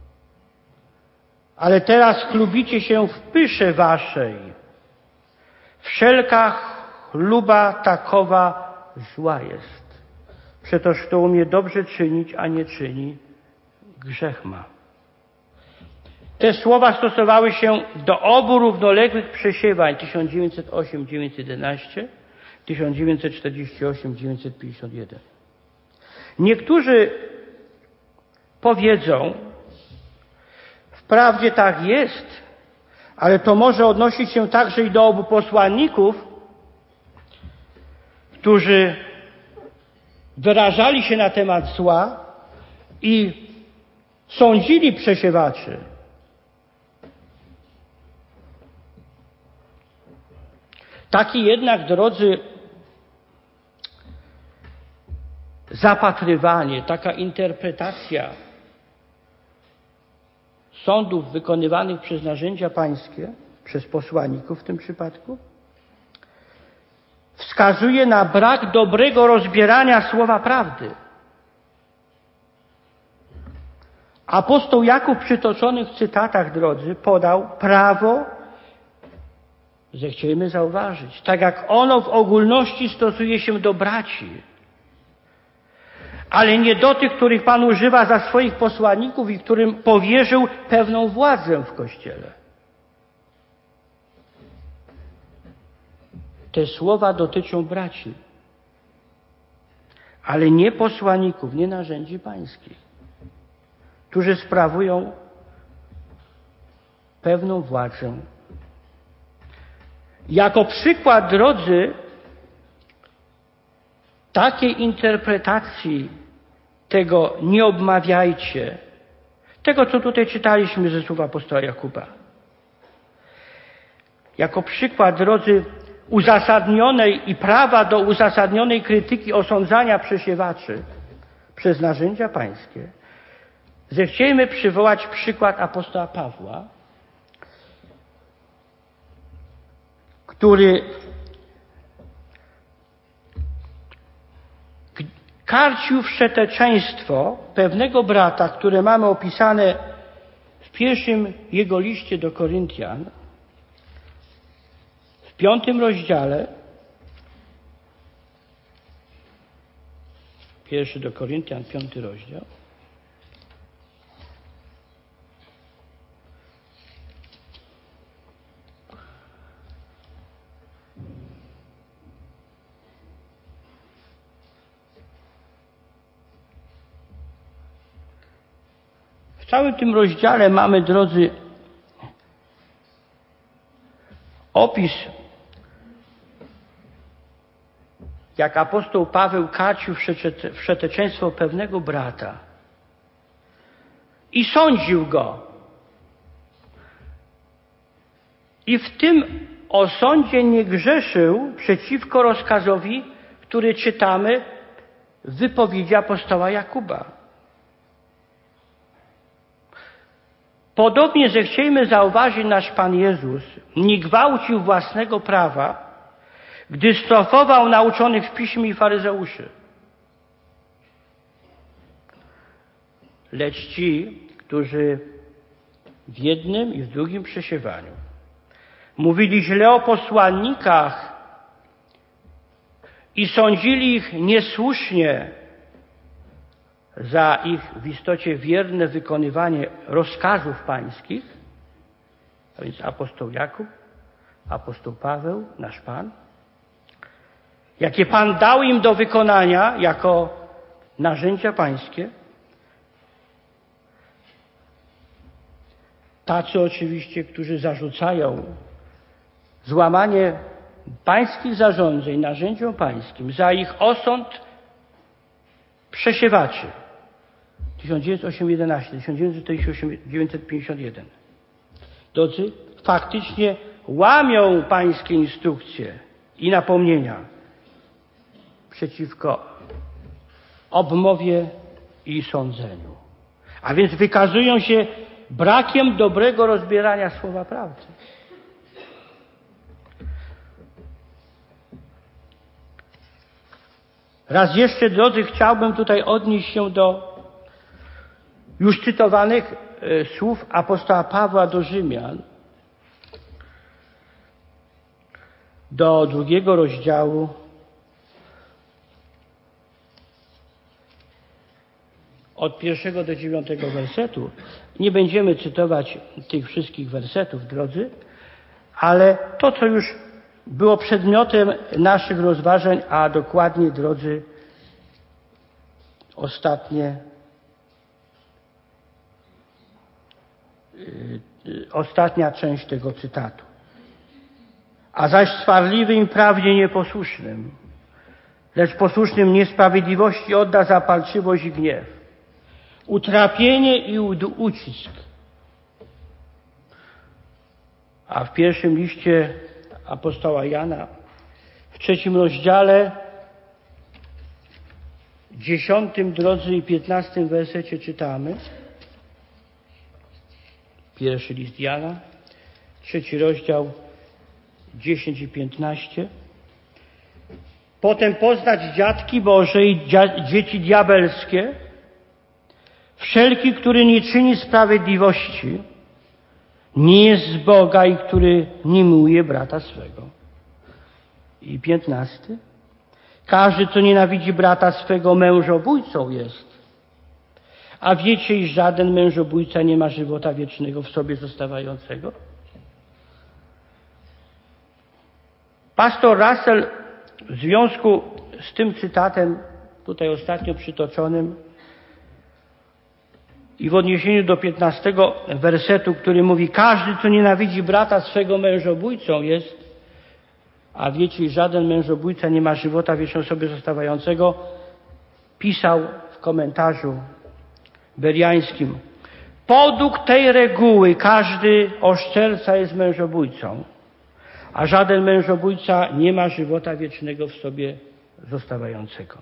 Ale teraz chlubicie się w pysze waszej. Wszelka chluba takowa zła jest. Przetoż kto umie dobrze czynić, a nie czyni, grzech ma. Te słowa stosowały się do obu równoległych przesiewań tysiąc dziewięćset osiem do tysiąc dziewięćset jedenaście, tysiąc dziewięćset czterdzieści osiem do tysiąc dziewięćset pięćdziesiąt jeden. Niektórzy powiedzą, wprawdzie tak jest, ale to może odnosić się także i do obu posłanników, którzy wyrażali się na temat zła i sądzili przesiewaczy. Taki jednak, drodzy, zapatrywanie, taka interpretacja sądów wykonywanych przez narzędzia pańskie, przez posłanników w tym przypadku, wskazuje na brak dobrego rozbierania słowa prawdy. Apostoł Jakub w przytoczonych cytatach, drodzy, podał prawo, zechciejmy zauważyć, tak jak ono w ogólności stosuje się do braci, ale nie do tych, których Pan używa za swoich posłanników i którym powierzył pewną władzę w Kościele. Te słowa dotyczą braci, ale nie posłanników, nie narzędzi pańskich, którzy sprawują pewną władzę. Jako przykład, drodzy, takiej interpretacji tego nie obmawiajcie, tego, co tutaj czytaliśmy ze słów apostoła Jakuba. Jako przykład, drodzy, uzasadnionej i prawa do uzasadnionej krytyki osądzania przesiewaczy przez narzędzia pańskie, zechciejmy przywołać przykład apostoła Pawła, który karcił wszeteczeństwo pewnego brata, które mamy opisane w pierwszym jego liście do Koryntian, w piątym rozdziale, pierwszy do Koryntian, piąty rozdział. W całym tym rozdziale mamy, drodzy, opis, jak apostoł Paweł karcił wszeteczeństwo pewnego brata i sądził go. I w tym osądzie nie grzeszył przeciwko rozkazowi, który czytamy w wypowiedzi apostoła Jakuba. Podobnie zechciejmy zauważyć, nasz Pan Jezus nie gwałcił własnego prawa, gdy strofował nauczonych w Piśmie i faryzeuszy. Lecz ci, którzy w jednym i w drugim przesiewaniu mówili źle o posłannikach i sądzili ich niesłusznie za ich w istocie wierne wykonywanie rozkazów pańskich, a więc apostoł Jakub, apostoł Paweł, nasz Pan, jakie Pan dał im do wykonania jako narzędzia pańskie, tacy oczywiście, którzy zarzucają złamanie pańskich zarządzeń narzędziom pańskim, za ich osąd przesiewaczy. tysiąc dziewięćset jedenaście, tysiąc dziewięćset pięćdziesiąt jeden. Drodzy, faktycznie łamią pańskie instrukcje i napomnienia przeciwko obmowie i sądzeniu. A więc wykazują się brakiem dobrego rozbierania słowa prawdy. Raz jeszcze, drodzy, chciałbym tutaj odnieść się do już cytowanych e, słów apostoła Pawła do Rzymian, do drugiego rozdziału, od pierwszego do dziewiątego wersetu. Nie będziemy cytować tych wszystkich wersetów, drodzy, ale to, co już było przedmiotem naszych rozważań, a dokładnie, drodzy, ostatnie, yy, ostatnia część tego cytatu. A zaś swarliwym i prawdzie nieposłusznym, lecz posłusznym niesprawiedliwości odda zapalczywość i gniew, utrapienie i ucisk. A w pierwszym liście apostoła Jana, w trzecim rozdziale, dziesiątym, drodzy, i piętnastym wersecie czytamy. Pierwszy list Jana, trzeci rozdział, dziesięć i piętnaście. Potem poznać dziatki Boże i dzia- dzieci diabelskie, wszelki, który nie czyni sprawiedliwości, nie jest z Boga i który nie miłuje brata swego. I piętnasty. Każdy, co nienawidzi brata swego, mężobójcą jest. A wiecie, iż żaden mężobójca nie ma żywota wiecznego w sobie zostawającego? Pastor Russell w związku z tym cytatem, tutaj ostatnio przytoczonym, i w odniesieniu do piętnastego wersetu, który mówi: każdy, co nienawidzi brata swego, mężobójcą jest, a wiecie, iż żaden mężobójca nie ma żywota wiecznego sobie zostawającego, pisał w komentarzu beriańskim: podług tej reguły każdy oszczerca jest mężobójcą, a żaden mężobójca nie ma żywota wiecznego w sobie zostawającego.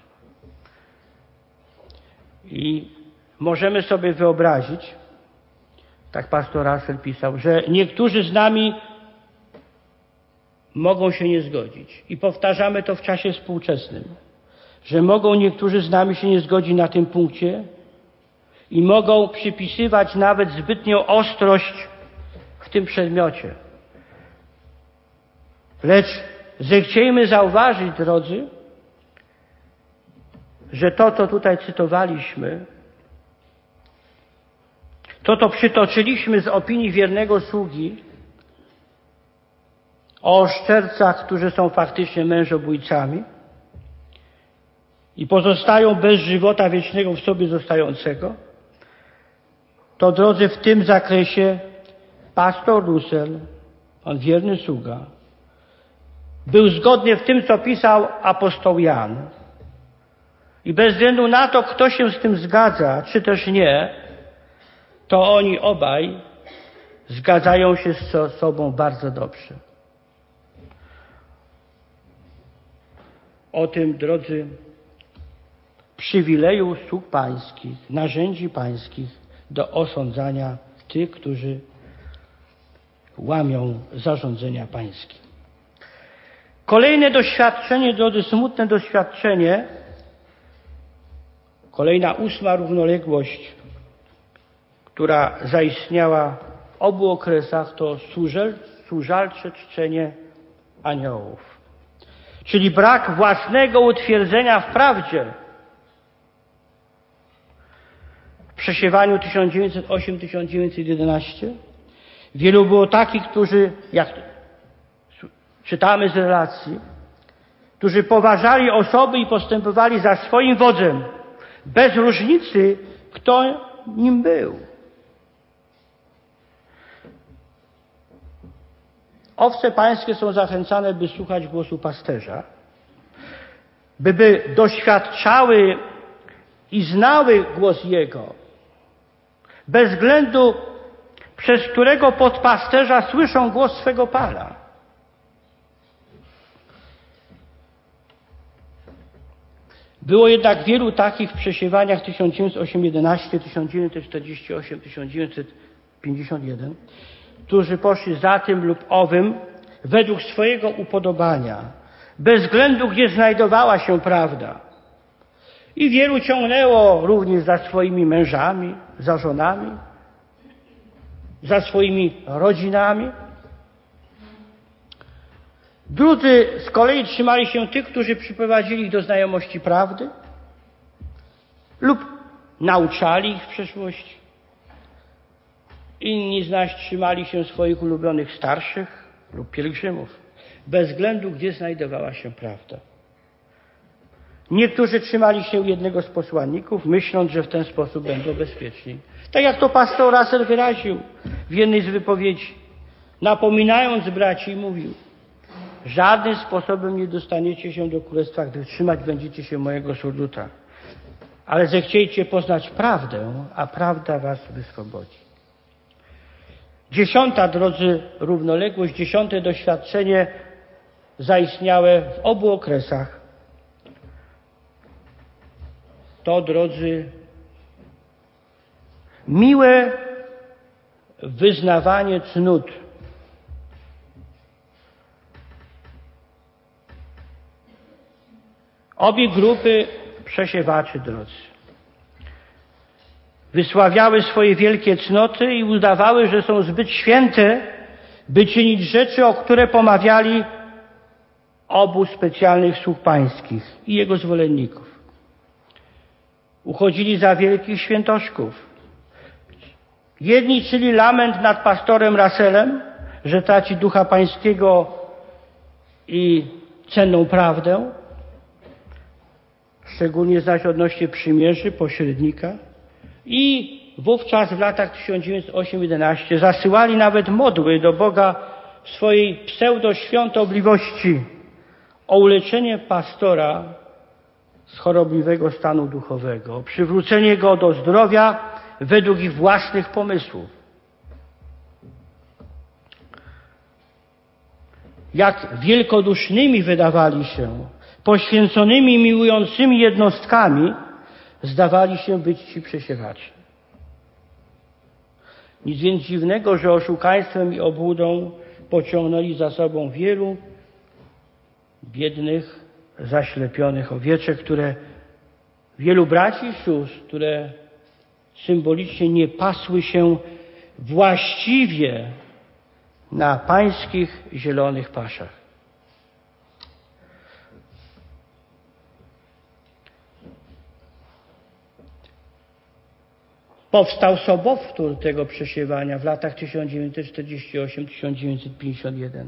I możemy sobie wyobrazić, tak pastor Russell pisał, że niektórzy z nami mogą się nie zgodzić. I powtarzamy to w czasie współczesnym. że mogą niektórzy z nami się nie zgodzić na tym punkcie i mogą przypisywać nawet zbytnią ostrość w tym przedmiocie. Lecz zechciejmy zauważyć, drodzy, że to, co tutaj cytowaliśmy, to, co przytoczyliśmy z opinii wiernego sługi o oszczercach, którzy są faktycznie mężobójcami i pozostają bez żywota wiecznego w sobie zostającego, to, drodzy, w tym zakresie pastor Russell, on wierny sługa, był zgodny w tym, co pisał apostoł Jan. I bez względu na to, kto się z tym zgadza, czy też nie, to oni obaj zgadzają się z sobą bardzo dobrze. O tym, drodzy, przywileju sług pańskich, narzędzi pańskich do osądzania tych, którzy łamią zarządzenia pańskie. Kolejne doświadczenie, drodzy, smutne doświadczenie, kolejna ósma równoległość, która zaistniała w obu okresach, to służalcze czczenie aniołów. Czyli brak własnego utwierdzenia w prawdzie. W przesiewaniu tysiąc dziewięćset osiem do tysiąc dziewięćset jedenaście wielu było takich, którzy, jak czytamy z relacji, którzy poważali osoby i postępowali za swoim wodzem, bez różnicy, kto nim był. Owce pańskie są zachęcane, by słuchać głosu pasterza, by, by doświadczały i znały głos Jego, bez względu, przez którego podpasterza słyszą głos swego Pana. Było jednak wielu takich w przesiewaniach tysiąc dziewięćset osiem do jedenaście, tysiąc dziewięćset czterdzieści osiem do tysiąc dziewięćset pięćdziesiąt jeden, którzy poszli za tym lub owym według swojego upodobania, bez względu, gdzie znajdowała się prawda. I wielu ciągnęło również za swoimi mężami, za żonami, za swoimi rodzinami. Drudzy z kolei trzymali się tych, którzy przyprowadzili ich do znajomości prawdy lub nauczali ich w przeszłości. Inni zaś trzymali się swoich ulubionych starszych lub pielgrzymów, bez względu, gdzie znajdowała się prawda. Niektórzy trzymali się jednego z posłanników, myśląc, że w ten sposób będą bezpieczni. Tak jak to pastor Russell wyraził w jednej z wypowiedzi, napominając braci, mówił: żadnym sposobem nie dostaniecie się do królestwa, gdy trzymać będziecie się mojego surduta. Ale zechciejcie poznać prawdę, a prawda was wyswobodzi. Dziesiąta, drodzy, równoległość, dziesiąte doświadczenie zaistniałe w obu okresach. To, drodzy, miłe wyznawanie cnót. Obie grupy przesiewaczy, drodzy, wysławiały swoje wielkie cnoty i udawały, że są zbyt święte, by czynić rzeczy, o które pomawiali obu specjalnych sług pańskich i jego zwolenników. Uchodzili za wielkich świętoszków. Jedni czyli lament nad pastorem Russellem, że traci ducha pańskiego i cenną prawdę, szczególnie zaś odnośnie przymierzy, pośrednika. I wówczas w latach tysiąc dziewięćset osiem do jedenaście zasyłali nawet modły do Boga w swojej pseudoświątobliwości o uleczenie pastora z chorobliwego stanu duchowego, o przywrócenie go do zdrowia według ich własnych pomysłów. Jak wielkodusznymi wydawali się, poświęconymi, miłującymi jednostkami zdawali się być ci przesiewacze. Nic więc dziwnego, że oszukaństwem i obłudą pociągnęli za sobą wielu biednych zaślepionych owieczek, które wielu braci i sióstr, które symbolicznie nie pasły się właściwie na pańskich zielonych paszach. Powstał sobowtór tego przesiewania w latach tysiąc dziewięćset czterdziesty ósmy do tysiąc dziewięćset pięćdziesiątego pierwszego.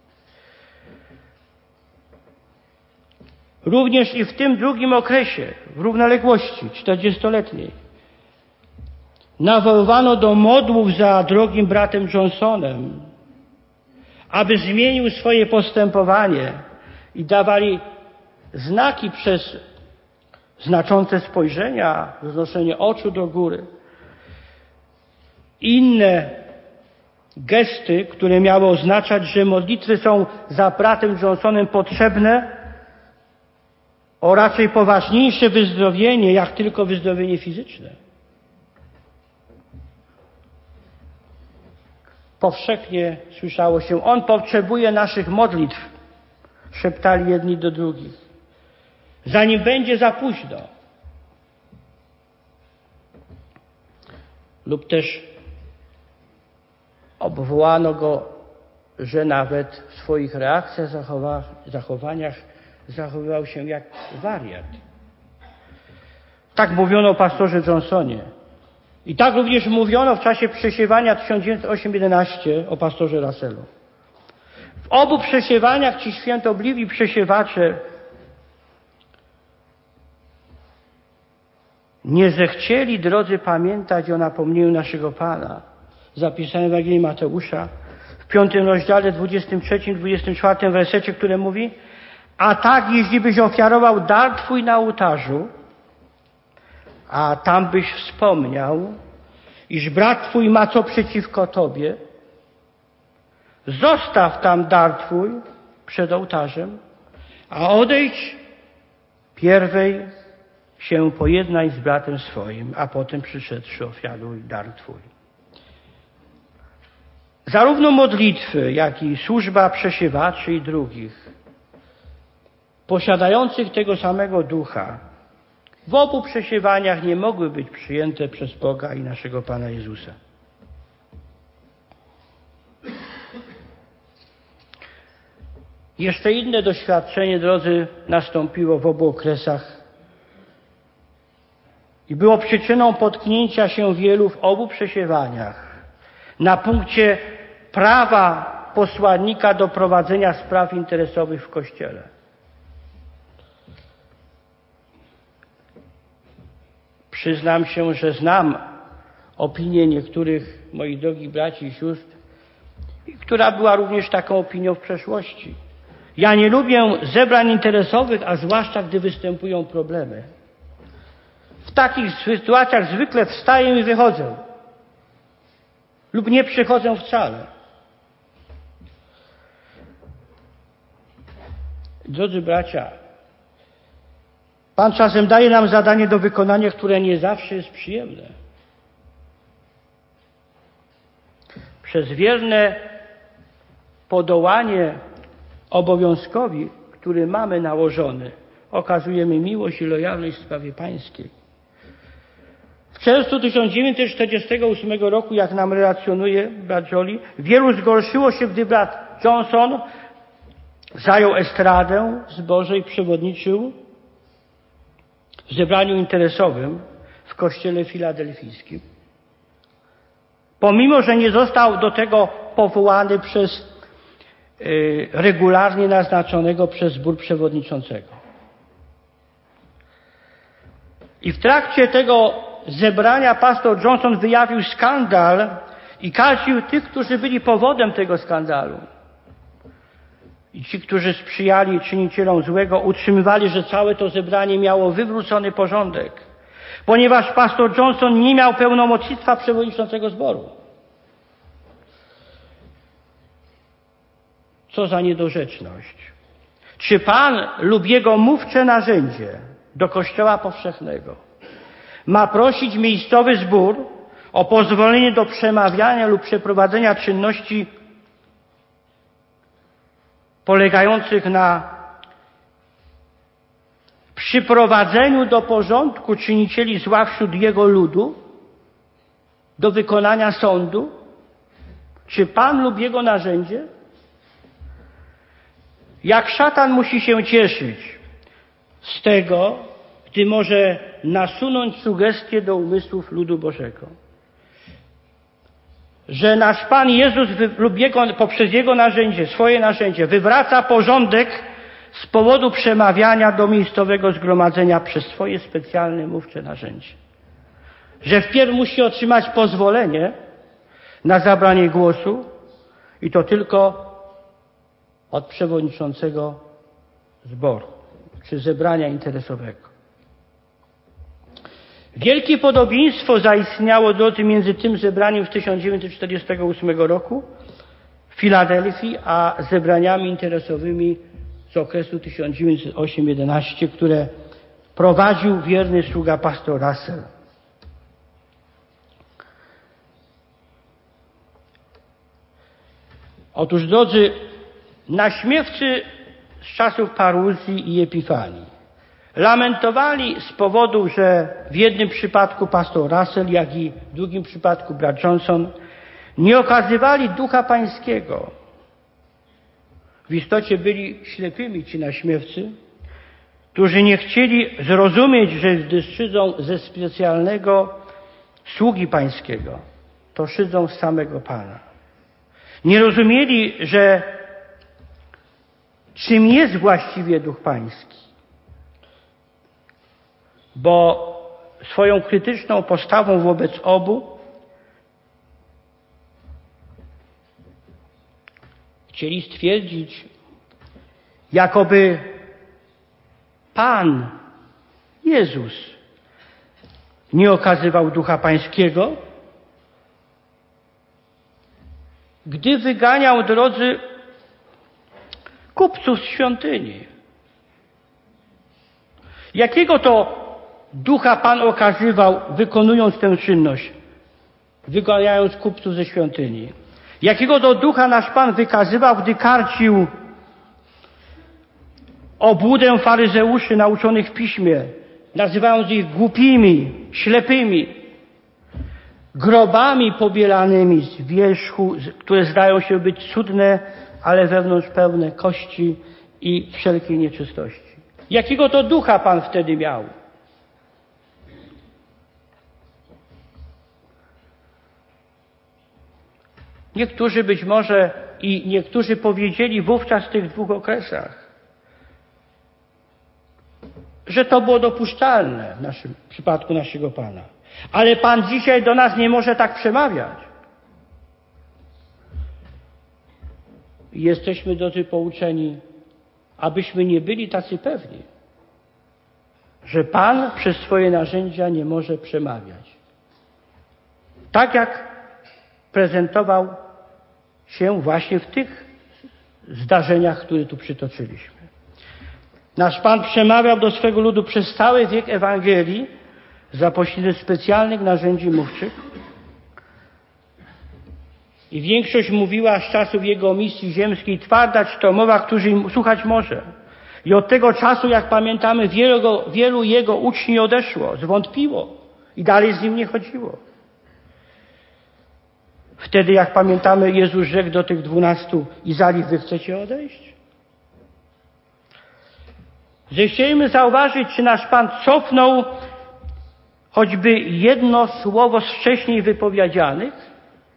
Również i w tym drugim okresie, w równoległości czterdziestoletniej, nawoływano do modłów za drogim bratem Johnsonem, aby zmienił swoje postępowanie i dawali znaki przez znaczące spojrzenia, wznoszenie oczu do góry. Inne gesty, które miały oznaczać, że modlitwy są za bratem Johnsonem potrzebne, o raczej poważniejsze wyzdrowienie, jak tylko wyzdrowienie fizyczne. Powszechnie słyszało się: on potrzebuje naszych modlitw, szeptali jedni do drugich, zanim będzie za późno. Lub też obwołano go, że nawet w swoich reakcjach, zachowa- zachowaniach zachowywał się jak wariat. Tak mówiono o pastorze Johnsonie. I tak również mówiono w czasie przesiewania tysiąc dziewięćset osiem do jedenaście o pastorze Russellu. W obu przesiewaniach ci świętobliwi przesiewacze nie zechcieli, drodzy, pamiętać o napomnieniu naszego Pana, zapisane w Ewangelii Mateusza, w piątym rozdziale, dwudziestym trzecim, dwudziestym czwartym wersecie, które mówi: a tak, jeśli byś ofiarował dar Twój na ołtarzu, a tam byś wspomniał, iż brat Twój ma co przeciwko Tobie, zostaw tam dar Twój przed ołtarzem, a odejdź pierwej się pojednaj z bratem swoim, a potem przyszedłszy ofiaruj dar Twój. Zarówno modlitwy, jak i służba przesiewaczy i drugich, posiadających tego samego ducha, w obu przesiewaniach nie mogły być przyjęte przez Boga i naszego Pana Jezusa. Jeszcze inne doświadczenie, drodzy, nastąpiło w obu okresach i było przyczyną potknięcia się wielu w obu przesiewaniach na punkcie prawa posłannika do prowadzenia spraw interesowych w Kościele. Przyznam się, że znam opinię niektórych moich drogich braci i sióstr, która była również taką opinią w przeszłości. Ja nie lubię zebrań interesowych, a zwłaszcza gdy występują problemy. W takich sytuacjach zwykle wstaję i wychodzę. Lub nie przychodzę wcale. Drodzy bracia, Pan czasem daje nam zadanie do wykonania, które nie zawsze jest przyjemne. Przez wierne podołanie obowiązkowi, który mamy nałożony, okazujemy miłość i lojalność w sprawie pańskiej. W czerwcu tysiąc dziewięćset czterdziestego ósmego roku, jak nam relacjonuje brat Jolie, wielu zgorszyło się, gdy brat Johnson zajął estradę z Bożej, przewodniczył w zebraniu interesowym w kościele filadelfijskim. Pomimo, że nie został do tego powołany przez yy, regularnie naznaczonego przez zbór przewodniczącego. I w trakcie tego zebrania pastor Johnson wyjawił skandal i karcił tych, którzy byli powodem tego skandalu. I ci, którzy sprzyjali czynicielom złego, utrzymywali, że całe to zebranie miało wywrócony porządek, ponieważ pastor Johnson nie miał pełnomocnictwa przewodniczącego zboru. Co za niedorzeczność. Czy Pan lub Jego mówcze narzędzie do Kościoła Powszechnego ma prosić miejscowy zbór o pozwolenie do przemawiania lub przeprowadzenia czynności polegających na w przyprowadzeniu do porządku czynicieli zła wśród Jego ludu, do wykonania sądu? Czy Pan lub Jego narzędzie? Jak szatan musi się cieszyć z tego, gdy może nasunąć sugestie do umysłów ludu Bożego, że nasz Pan Jezus lub jego, poprzez Jego narzędzie, swoje narzędzie, wywraca porządek z powodu przemawiania do miejscowego zgromadzenia przez swoje specjalne mówcze narzędzie. Że wpierw musi otrzymać pozwolenie na zabranie głosu i to tylko od przewodniczącego zboru czy zebrania interesowego. Wielkie podobieństwo zaistniało, drodzy, między tym zebraniem z tysiąc dziewięćset czterdziestego ósmego roku w Filadelfii, a zebraniami interesowymi z okresu tysiąc dziewięćset ósmego do jedenastego, które prowadził wierny sługa pastor Russell. Otóż, drodzy, naśmiewcy z czasów paruzji i Epifanii lamentowali z powodu, że w jednym przypadku pastor Russell, jak i w drugim przypadku brat Johnson nie okazywali Ducha Pańskiego. W istocie byli ślepymi ci naśmiewcy, którzy nie chcieli zrozumieć, że gdy szydzą ze specjalnego sługi Pańskiego, to szydzą z samego Pana. Nie rozumieli, że czym jest właściwie Duch Pański. Bo swoją krytyczną postawą wobec obu chcieli stwierdzić, jakoby Pan Jezus nie okazywał Ducha Pańskiego, gdy wyganiał, drodzy, kupców z świątyni. Jakiego to Ducha Pan okazywał, wykonując tę czynność, wyganiając kupców ze świątyni? Jakiego to Ducha nasz Pan wykazywał, gdy karcił obłudę faryzeuszy nauczonych w Piśmie, nazywając ich głupimi, ślepymi, grobami pobielanymi z wierzchu, które zdają się być cudne, ale wewnątrz pełne kości i wszelkiej nieczystości. Jakiego to Ducha Pan wtedy miał? Niektórzy być może i niektórzy powiedzieli wówczas w tych dwóch okresach, że to było dopuszczalne w naszym w przypadku naszego Pana. Ale Pan dzisiaj do nas nie może tak przemawiać. I jesteśmy, drodzy, pouczeni, abyśmy nie byli tacy pewni, że Pan przez swoje narzędzia nie może przemawiać. Tak jak prezentował się właśnie w tych zdarzeniach, które tu przytoczyliśmy. Nasz Pan przemawiał do swego ludu przez cały wiek Ewangelii za pośrednictwem specjalnych narzędzi mówczych. I większość mówiła z czasów Jego misji ziemskiej, twarda czy to mowa, którzy im słuchać może. I od tego czasu, jak pamiętamy, wielu, wielu Jego uczniów odeszło, zwątpiło i dalej z Nim nie chodziło. Wtedy, jak pamiętamy, Jezus rzekł do tych dwunastu: Izali, wy chcecie odejść? Zechciejmy zauważyć, czy nasz Pan cofnął choćby jedno słowo z wcześniej wypowiedzianych.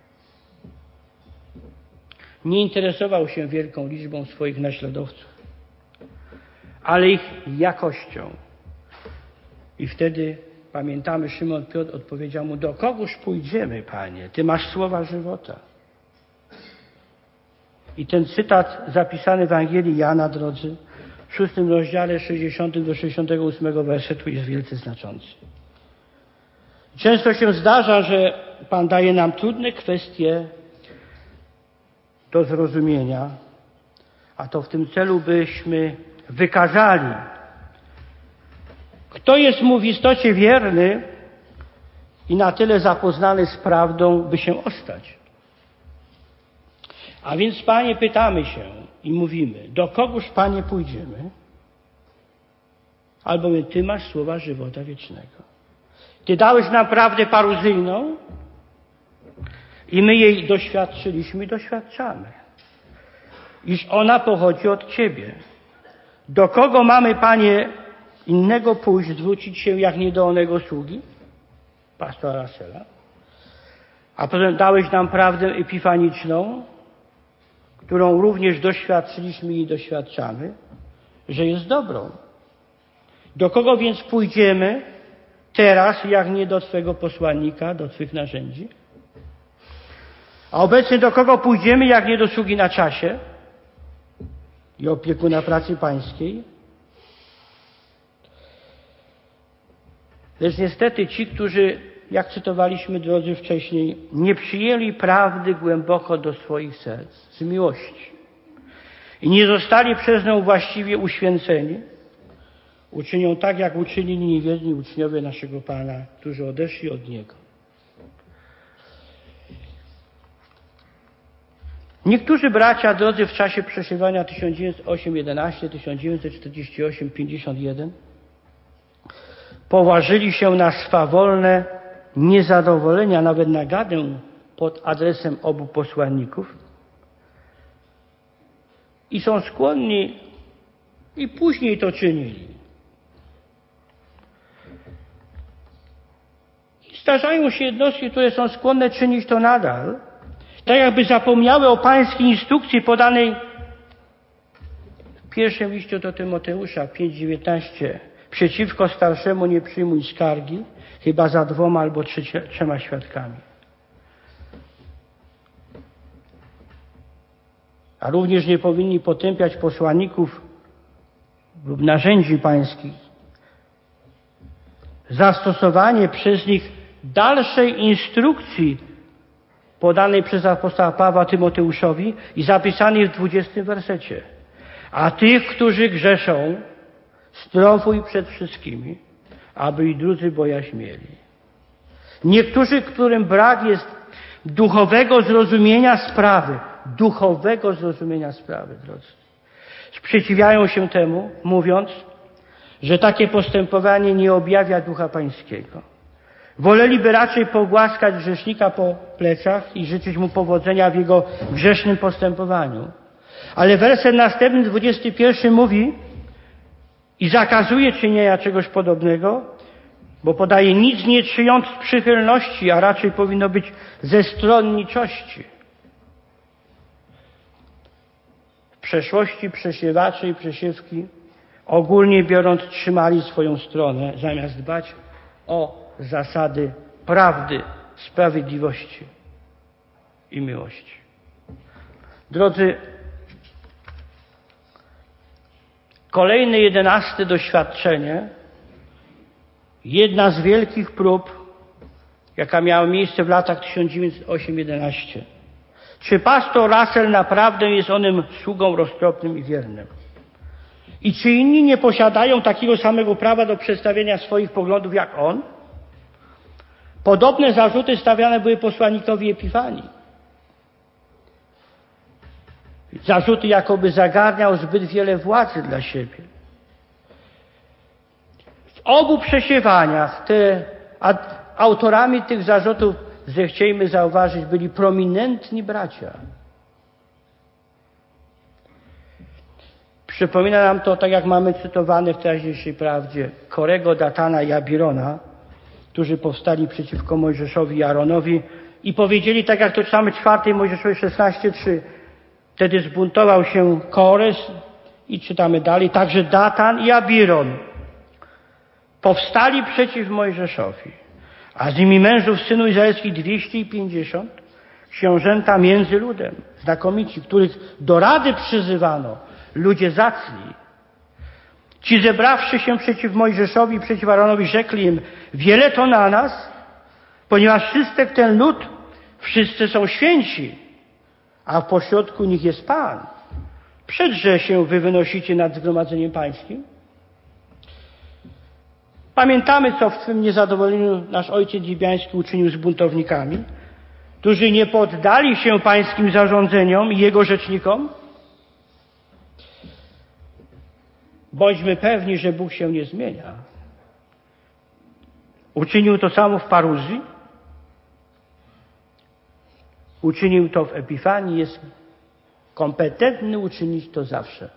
Nie interesował się wielką liczbą swoich naśladowców, ale ich jakością. I wtedy, pamiętamy, Szymon Piotr odpowiedział mu: do kogóż pójdziemy, Panie? Ty masz słowa żywota. I ten cytat zapisany w Ewangelii Jana, drodzy, w szóstym rozdziale sześćdziesiątym do sześćdziesiątego ósmego wersetu jest wielce znaczący. Często się zdarza, że Pan daje nam trudne kwestie do zrozumienia, a to w tym celu, byśmy wykazali, kto jest mu w istocie wierny i na tyle zapoznany z prawdą, by się ostać. A więc, Panie, pytamy się i mówimy: do kogóż, Panie, pójdziemy? albowiem Ty masz słowa żywota wiecznego. Ty dałeś nam prawdę paruzyjną i my jej doświadczyliśmy i doświadczamy. Iż ona pochodzi od Ciebie. Do kogo mamy, Panie, innego pójść, zwrócić się, jak nie do onego sługi? Pastora Russella. A potem dałeś nam prawdę epifaniczną, którą również doświadczyliśmy i doświadczamy, że jest dobrą. Do kogo więc pójdziemy teraz, jak nie do Twego posłannika, do Twych narzędzi? A obecnie do kogo pójdziemy, jak nie do sługi na czasie i opiekuna pracy pańskiej? Lecz niestety ci, którzy, jak cytowaliśmy drodzy wcześniej, nie przyjęli prawdy głęboko do swoich serc, z miłości i nie zostali przez nią właściwie uświęceni, uczynią tak, jak uczynili niewierni uczniowie naszego Pana, którzy odeszli od Niego. Niektórzy bracia, drodzy, w czasie przesiewania tysiąc dziewięćset osiemdziesiąt jedenaście, tysiąc dziewięćset czterdzieści osiem, pięćdziesiąt jeden poważyli się na swawolne niezadowolenia, nawet nagadę pod adresem obu posłanników i są skłonni i później to czynili. Zdarzają się jednostki, które są skłonne czynić to nadal, tak jakby zapomniały o pańskiej instrukcji podanej w pierwszym liście do Tymoteusza pięć dziewiętnaście. Przeciwko starszemu nie przyjmuj skargi, chyba za dwoma albo trzecie, trzema świadkami. A również nie powinni potępiać posłanników lub narzędzi pańskich. Zastosowanie przez nich dalszej instrukcji podanej przez apostoła Pawła Tymoteuszowi i zapisanej w dwudziestym wersecie. A tych, którzy grzeszą, strofuj przed wszystkimi, aby i drudzy bojaźń mieli. Niektórzy, którym brak jest duchowego zrozumienia sprawy, duchowego zrozumienia sprawy, drodzy, sprzeciwiają się temu, mówiąc, że takie postępowanie nie objawia Ducha Pańskiego. Woleliby raczej pogłaskać grzesznika po plecach i życzyć mu powodzenia w jego grzesznym postępowaniu. Ale werset następny, dwudziesty pierwszy mówi i zakazuje czynienia czegoś podobnego, bo podaje nic nie czyniąc z przychylności, a raczej powinno być ze stronniczości. W przeszłości przesiewacze i przesiewki ogólnie biorąc trzymali swoją stronę, zamiast dbać o zasady prawdy, sprawiedliwości i miłości. Drodzy, kolejne jedenaste doświadczenie, jedna z wielkich prób, jaka miała miejsce w latach tysiąc dziewięćset osiemdziesiąt jedenaście. Czy pastor Russell naprawdę jest onym sługą roztropnym i wiernym? I czy inni nie posiadają takiego samego prawa do przedstawienia swoich poglądów jak on? Podobne zarzuty stawiane były posłannikowi Epifanii. Zarzuty, jakoby zagarniał zbyt wiele władzy dla siebie. W obu przesiewaniach te, autorami tych zarzutów, zechciejmy zauważyć, byli prominentni bracia. Przypomina nam to, tak jak mamy cytowane w teraźniejszej prawdzie, Korego, Datana i Abirona, którzy powstali przeciwko Mojżeszowi i Aaronowi i powiedzieli, tak jak to czytamy czwartej Mojżeszowej szesnaście trzy. Wtedy zbuntował się Kores i czytamy dalej, także Datan i Abiron powstali przeciw Mojżeszowi, a z nimi mężów synu izraelskich dwieście pięćdziesiąt, książęta między ludem, znakomici, których do rady przyzywano, ludzie zacni. Ci zebrawszy się przeciw Mojżeszowi i przeciw Aaronowi rzekli im, wiele to na nas, ponieważ wszystek ten lud, wszyscy są święci, a pośrodku nich jest Pan. Przedże się wy wynosicie nad zgromadzeniem pańskim? Pamiętamy, co w swym niezadowoleniu nasz ojciec Libiański uczynił z buntownikami, którzy nie poddali się pańskim zarządzeniom i jego rzecznikom? bądźmy pewni, że Bóg się nie zmienia. Uczynił to samo w paruzji, uczynił to w Epifanii, jest kompetentny uczynić to zawsze.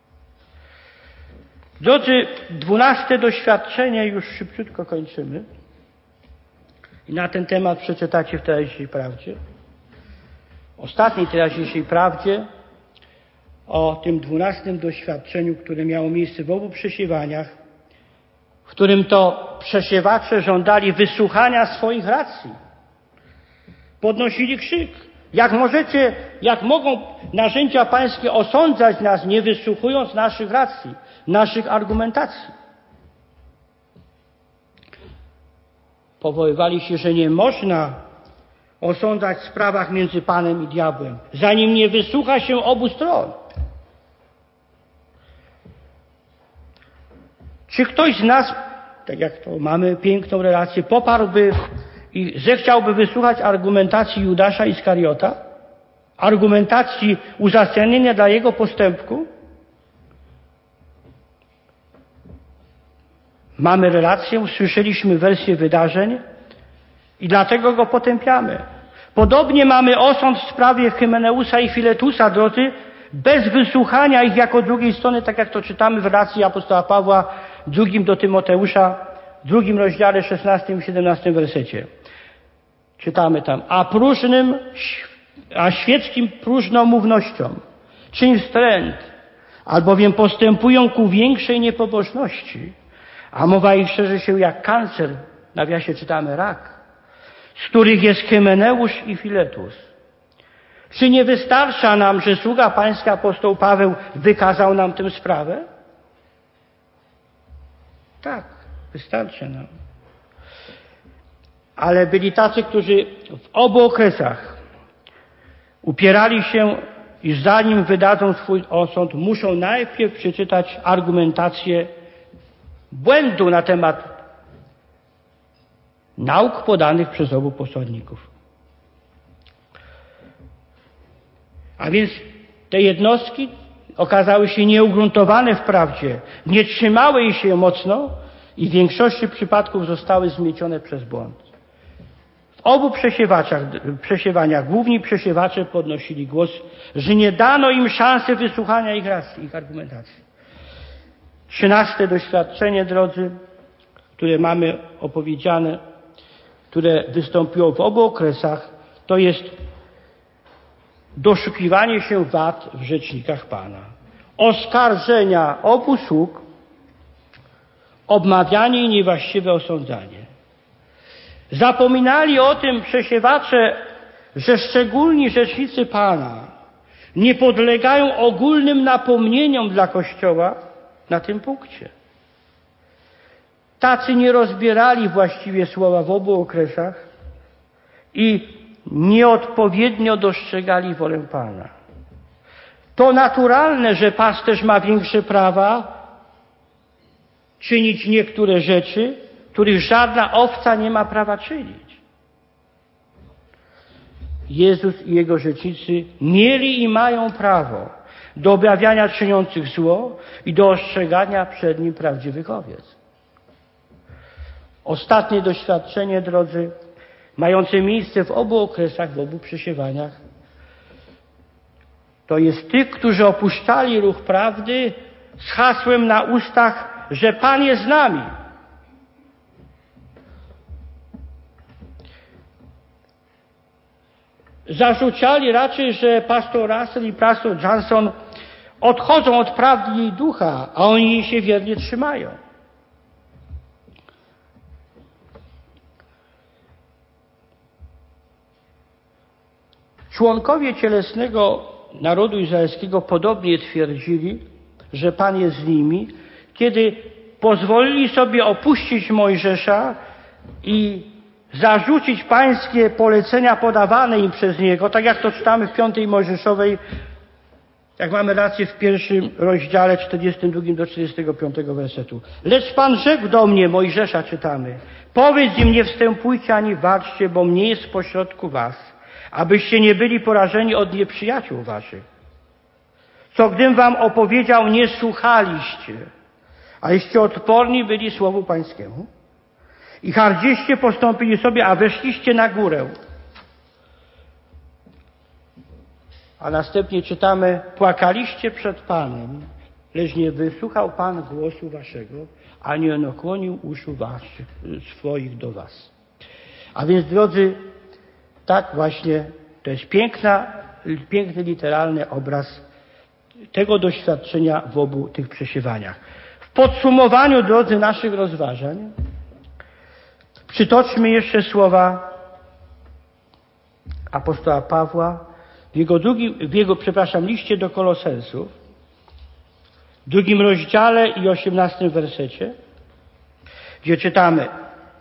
Drodzy, dwunaste doświadczenie, już szybciutko kończymy. I na ten temat przeczytacie w teraźniejszej prawdzie. Ostatniej teraźniejszej prawdzie o tym dwunastym doświadczeniu, które miało miejsce w obu przesiewaniach, w którym to przesiewacze żądali wysłuchania swoich racji. Podnosili krzyk. Jak możecie, jak mogą narzędzia pańskie osądzać nas, nie wysłuchując naszych racji, naszych argumentacji? Powoływali się, że nie można osądzać w sprawach między Panem i diabłem, zanim nie wysłucha się obu stron. Czy ktoś z nas, tak jak to mamy piękną relację, poparłby i zechciałby wysłuchać argumentacji Judasza Iskariota? Argumentacji uzasadnienia dla jego postępku? Mamy relację, usłyszeliśmy wersję wydarzeń i dlatego go potępiamy. Podobnie mamy osąd w sprawie Hymeneusa i Filetusa, drodzy, bez wysłuchania ich jako drugiej strony, tak jak to czytamy w relacji apostoła Pawła, drugim do Tymoteusza, drugim rozdziale, szesnastym i siedemnastym wersecie. Czytamy tam, a próżnym, a świeckim próżnomównością czyń wstręt, albowiem postępują ku większej niepobożności, a mowa ich szerzy się jak kancer, w nawiasie czytamy rak, z których jest Hymeneusz i Filetus. Czy nie wystarcza nam, że sługa pański apostoł Paweł wykazał nam tę sprawę? Tak, wystarcza nam. Ale byli tacy, którzy w obu okresach upierali się, iż zanim wydadzą swój osąd, muszą najpierw przeczytać argumentację błędu na temat nauk podanych przez obu posłanników. A więc te jednostki okazały się nieugruntowane w prawdzie, nie trzymały jej się mocno i w większości przypadków zostały zmiecione przez błąd. W obu przesiewaniach główni przesiewacze podnosili głos, że nie dano im szansy wysłuchania ich racji, ich argumentacji. Trzynaste doświadczenie, drodzy, które mamy opowiedziane, które wystąpiło w obu okresach, to jest doszukiwanie się wad w rzecznikach Pana. Oskarżenia obu sług, obmawianie i niewłaściwe osądzanie. Zapominali o tym przesiewacze, że szczególni rzecznicy Pana nie podlegają ogólnym napomnieniom dla Kościoła na tym punkcie. Tacy nie rozbierali właściwie słowa w obu okresach i nieodpowiednio dostrzegali wolę Pana. To naturalne, że pasterz ma większe prawa czynić niektóre rzeczy, których żadna owca nie ma prawa czynić. Jezus i Jego rzecznicy mieli i mają prawo do objawiania czyniących zło i do ostrzegania przed Nim prawdziwych owiec. Ostatnie doświadczenie, drodzy, mające miejsce w obu okresach, w obu przesiewaniach, to jest tych, którzy opuszczali ruch prawdy z hasłem na ustach, że Pan jest z nami. Zarzucali raczej, że pastor Russell i pastor Johnson odchodzą od prawdy jej ducha, a oni jej się wiernie trzymają. Członkowie cielesnego narodu izraelskiego podobnie twierdzili, że Pan jest z nimi, kiedy pozwolili sobie opuścić Mojżesza i zarzucić pańskie polecenia podawane im przez Niego, tak jak to czytamy w piątej Mojżeszowej, jak mamy rację w pierwszym rozdziale czterdziestym drugim do czterdziestego piątego wersetu. Lecz Pan rzekł do mnie, Mojżesza czytamy, powiedz im, nie wstępujcie ani walczcie, bo mnie jest pośrodku was, abyście nie byli porażeni od nieprzyjaciół waszych. Co gdym wam opowiedział, nie słuchaliście. aleście odporni byli Słowu Pańskiemu i hardzieście postąpili sobie, a weszliście na górę. A następnie czytamy, płakaliście przed Panem, lecz nie wysłuchał Pan głosu waszego, ani on okłonił uszu waszych, swoich do was. A więc, drodzy, tak właśnie, to jest piękna, piękny literalny obraz tego doświadczenia w obu tych przesiewaniach. W podsumowaniu, drodzy, naszych rozważań przytoczmy jeszcze słowa apostoła Pawła w jego, drugim, w jego przepraszam, liście do Kolosensów, w drugim rozdziale i osiemnastym wersecie, gdzie czytamy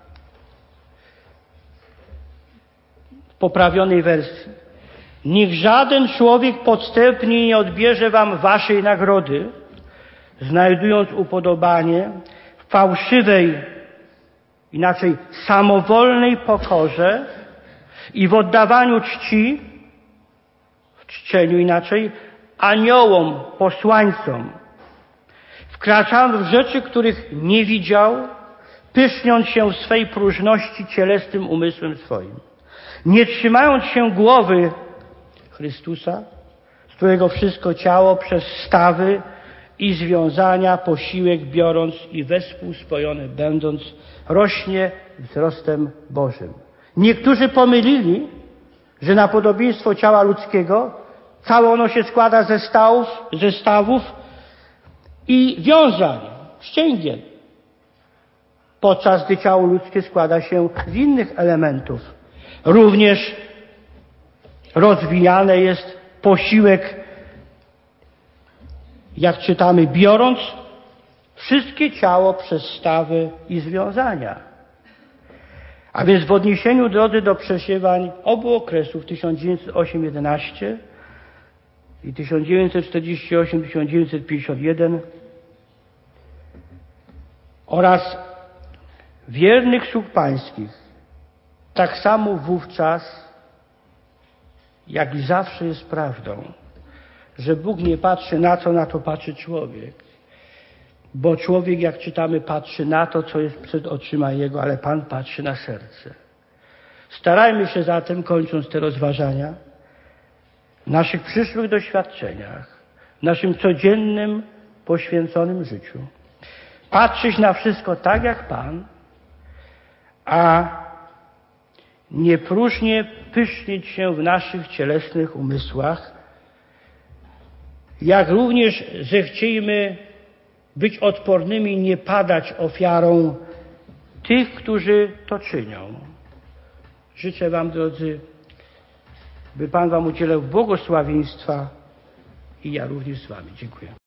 w poprawionej wersji: niech żaden człowiek podstępnie nie odbierze wam waszej nagrody, znajdując upodobanie w fałszywej, inaczej samowolnej pokorze i w oddawaniu czci, w czczeniu inaczej, aniołom, posłańcom, wkraczając w rzeczy, których nie widział, pyszniąc się w swej próżności cielesnym umysłem swoim, nie trzymając się głowy Chrystusa, z którego wszystko ciało przez stawy i związania, posiłek biorąc i wespół spojone będąc, rośnie wzrostem Bożym. Niektórzy pomylili, że na podobieństwo ciała ludzkiego całe ono się składa ze stawów, ze stawów i wiązań, ścięgien, podczas gdy ciało ludzkie składa się z innych elementów. Również rozwijany jest posiłek, jak czytamy, biorąc wszystkie ciało przez stawy i związania. A więc w odniesieniu, drodzy, do przesiewań obu okresów tysiąc dziewięćset osiem jedenaście i tysiąc dziewięćset czterdzieści osiem tysiąc dziewięćset pięćdziesiąt jeden oraz wiernych sług pańskich, tak samo wówczas, jak i zawsze jest prawdą, że Bóg nie patrzy na co na to patrzy człowiek, bo człowiek, jak czytamy, patrzy na to, co jest przed oczyma jego, ale Pan patrzy na serce. Starajmy się zatem, kończąc te rozważania, w naszych przyszłych doświadczeniach, w naszym codziennym, poświęconym życiu, patrzeć na wszystko tak jak Pan, a nie próżnie pysznić się w naszych cielesnych umysłach, jak również zechciejmy być odpornymi, nie padać ofiarą tych, którzy to czynią. Życzę wam, drodzy, by Pan wam udzielał błogosławieństwa i ja również z wami. Dziękuję.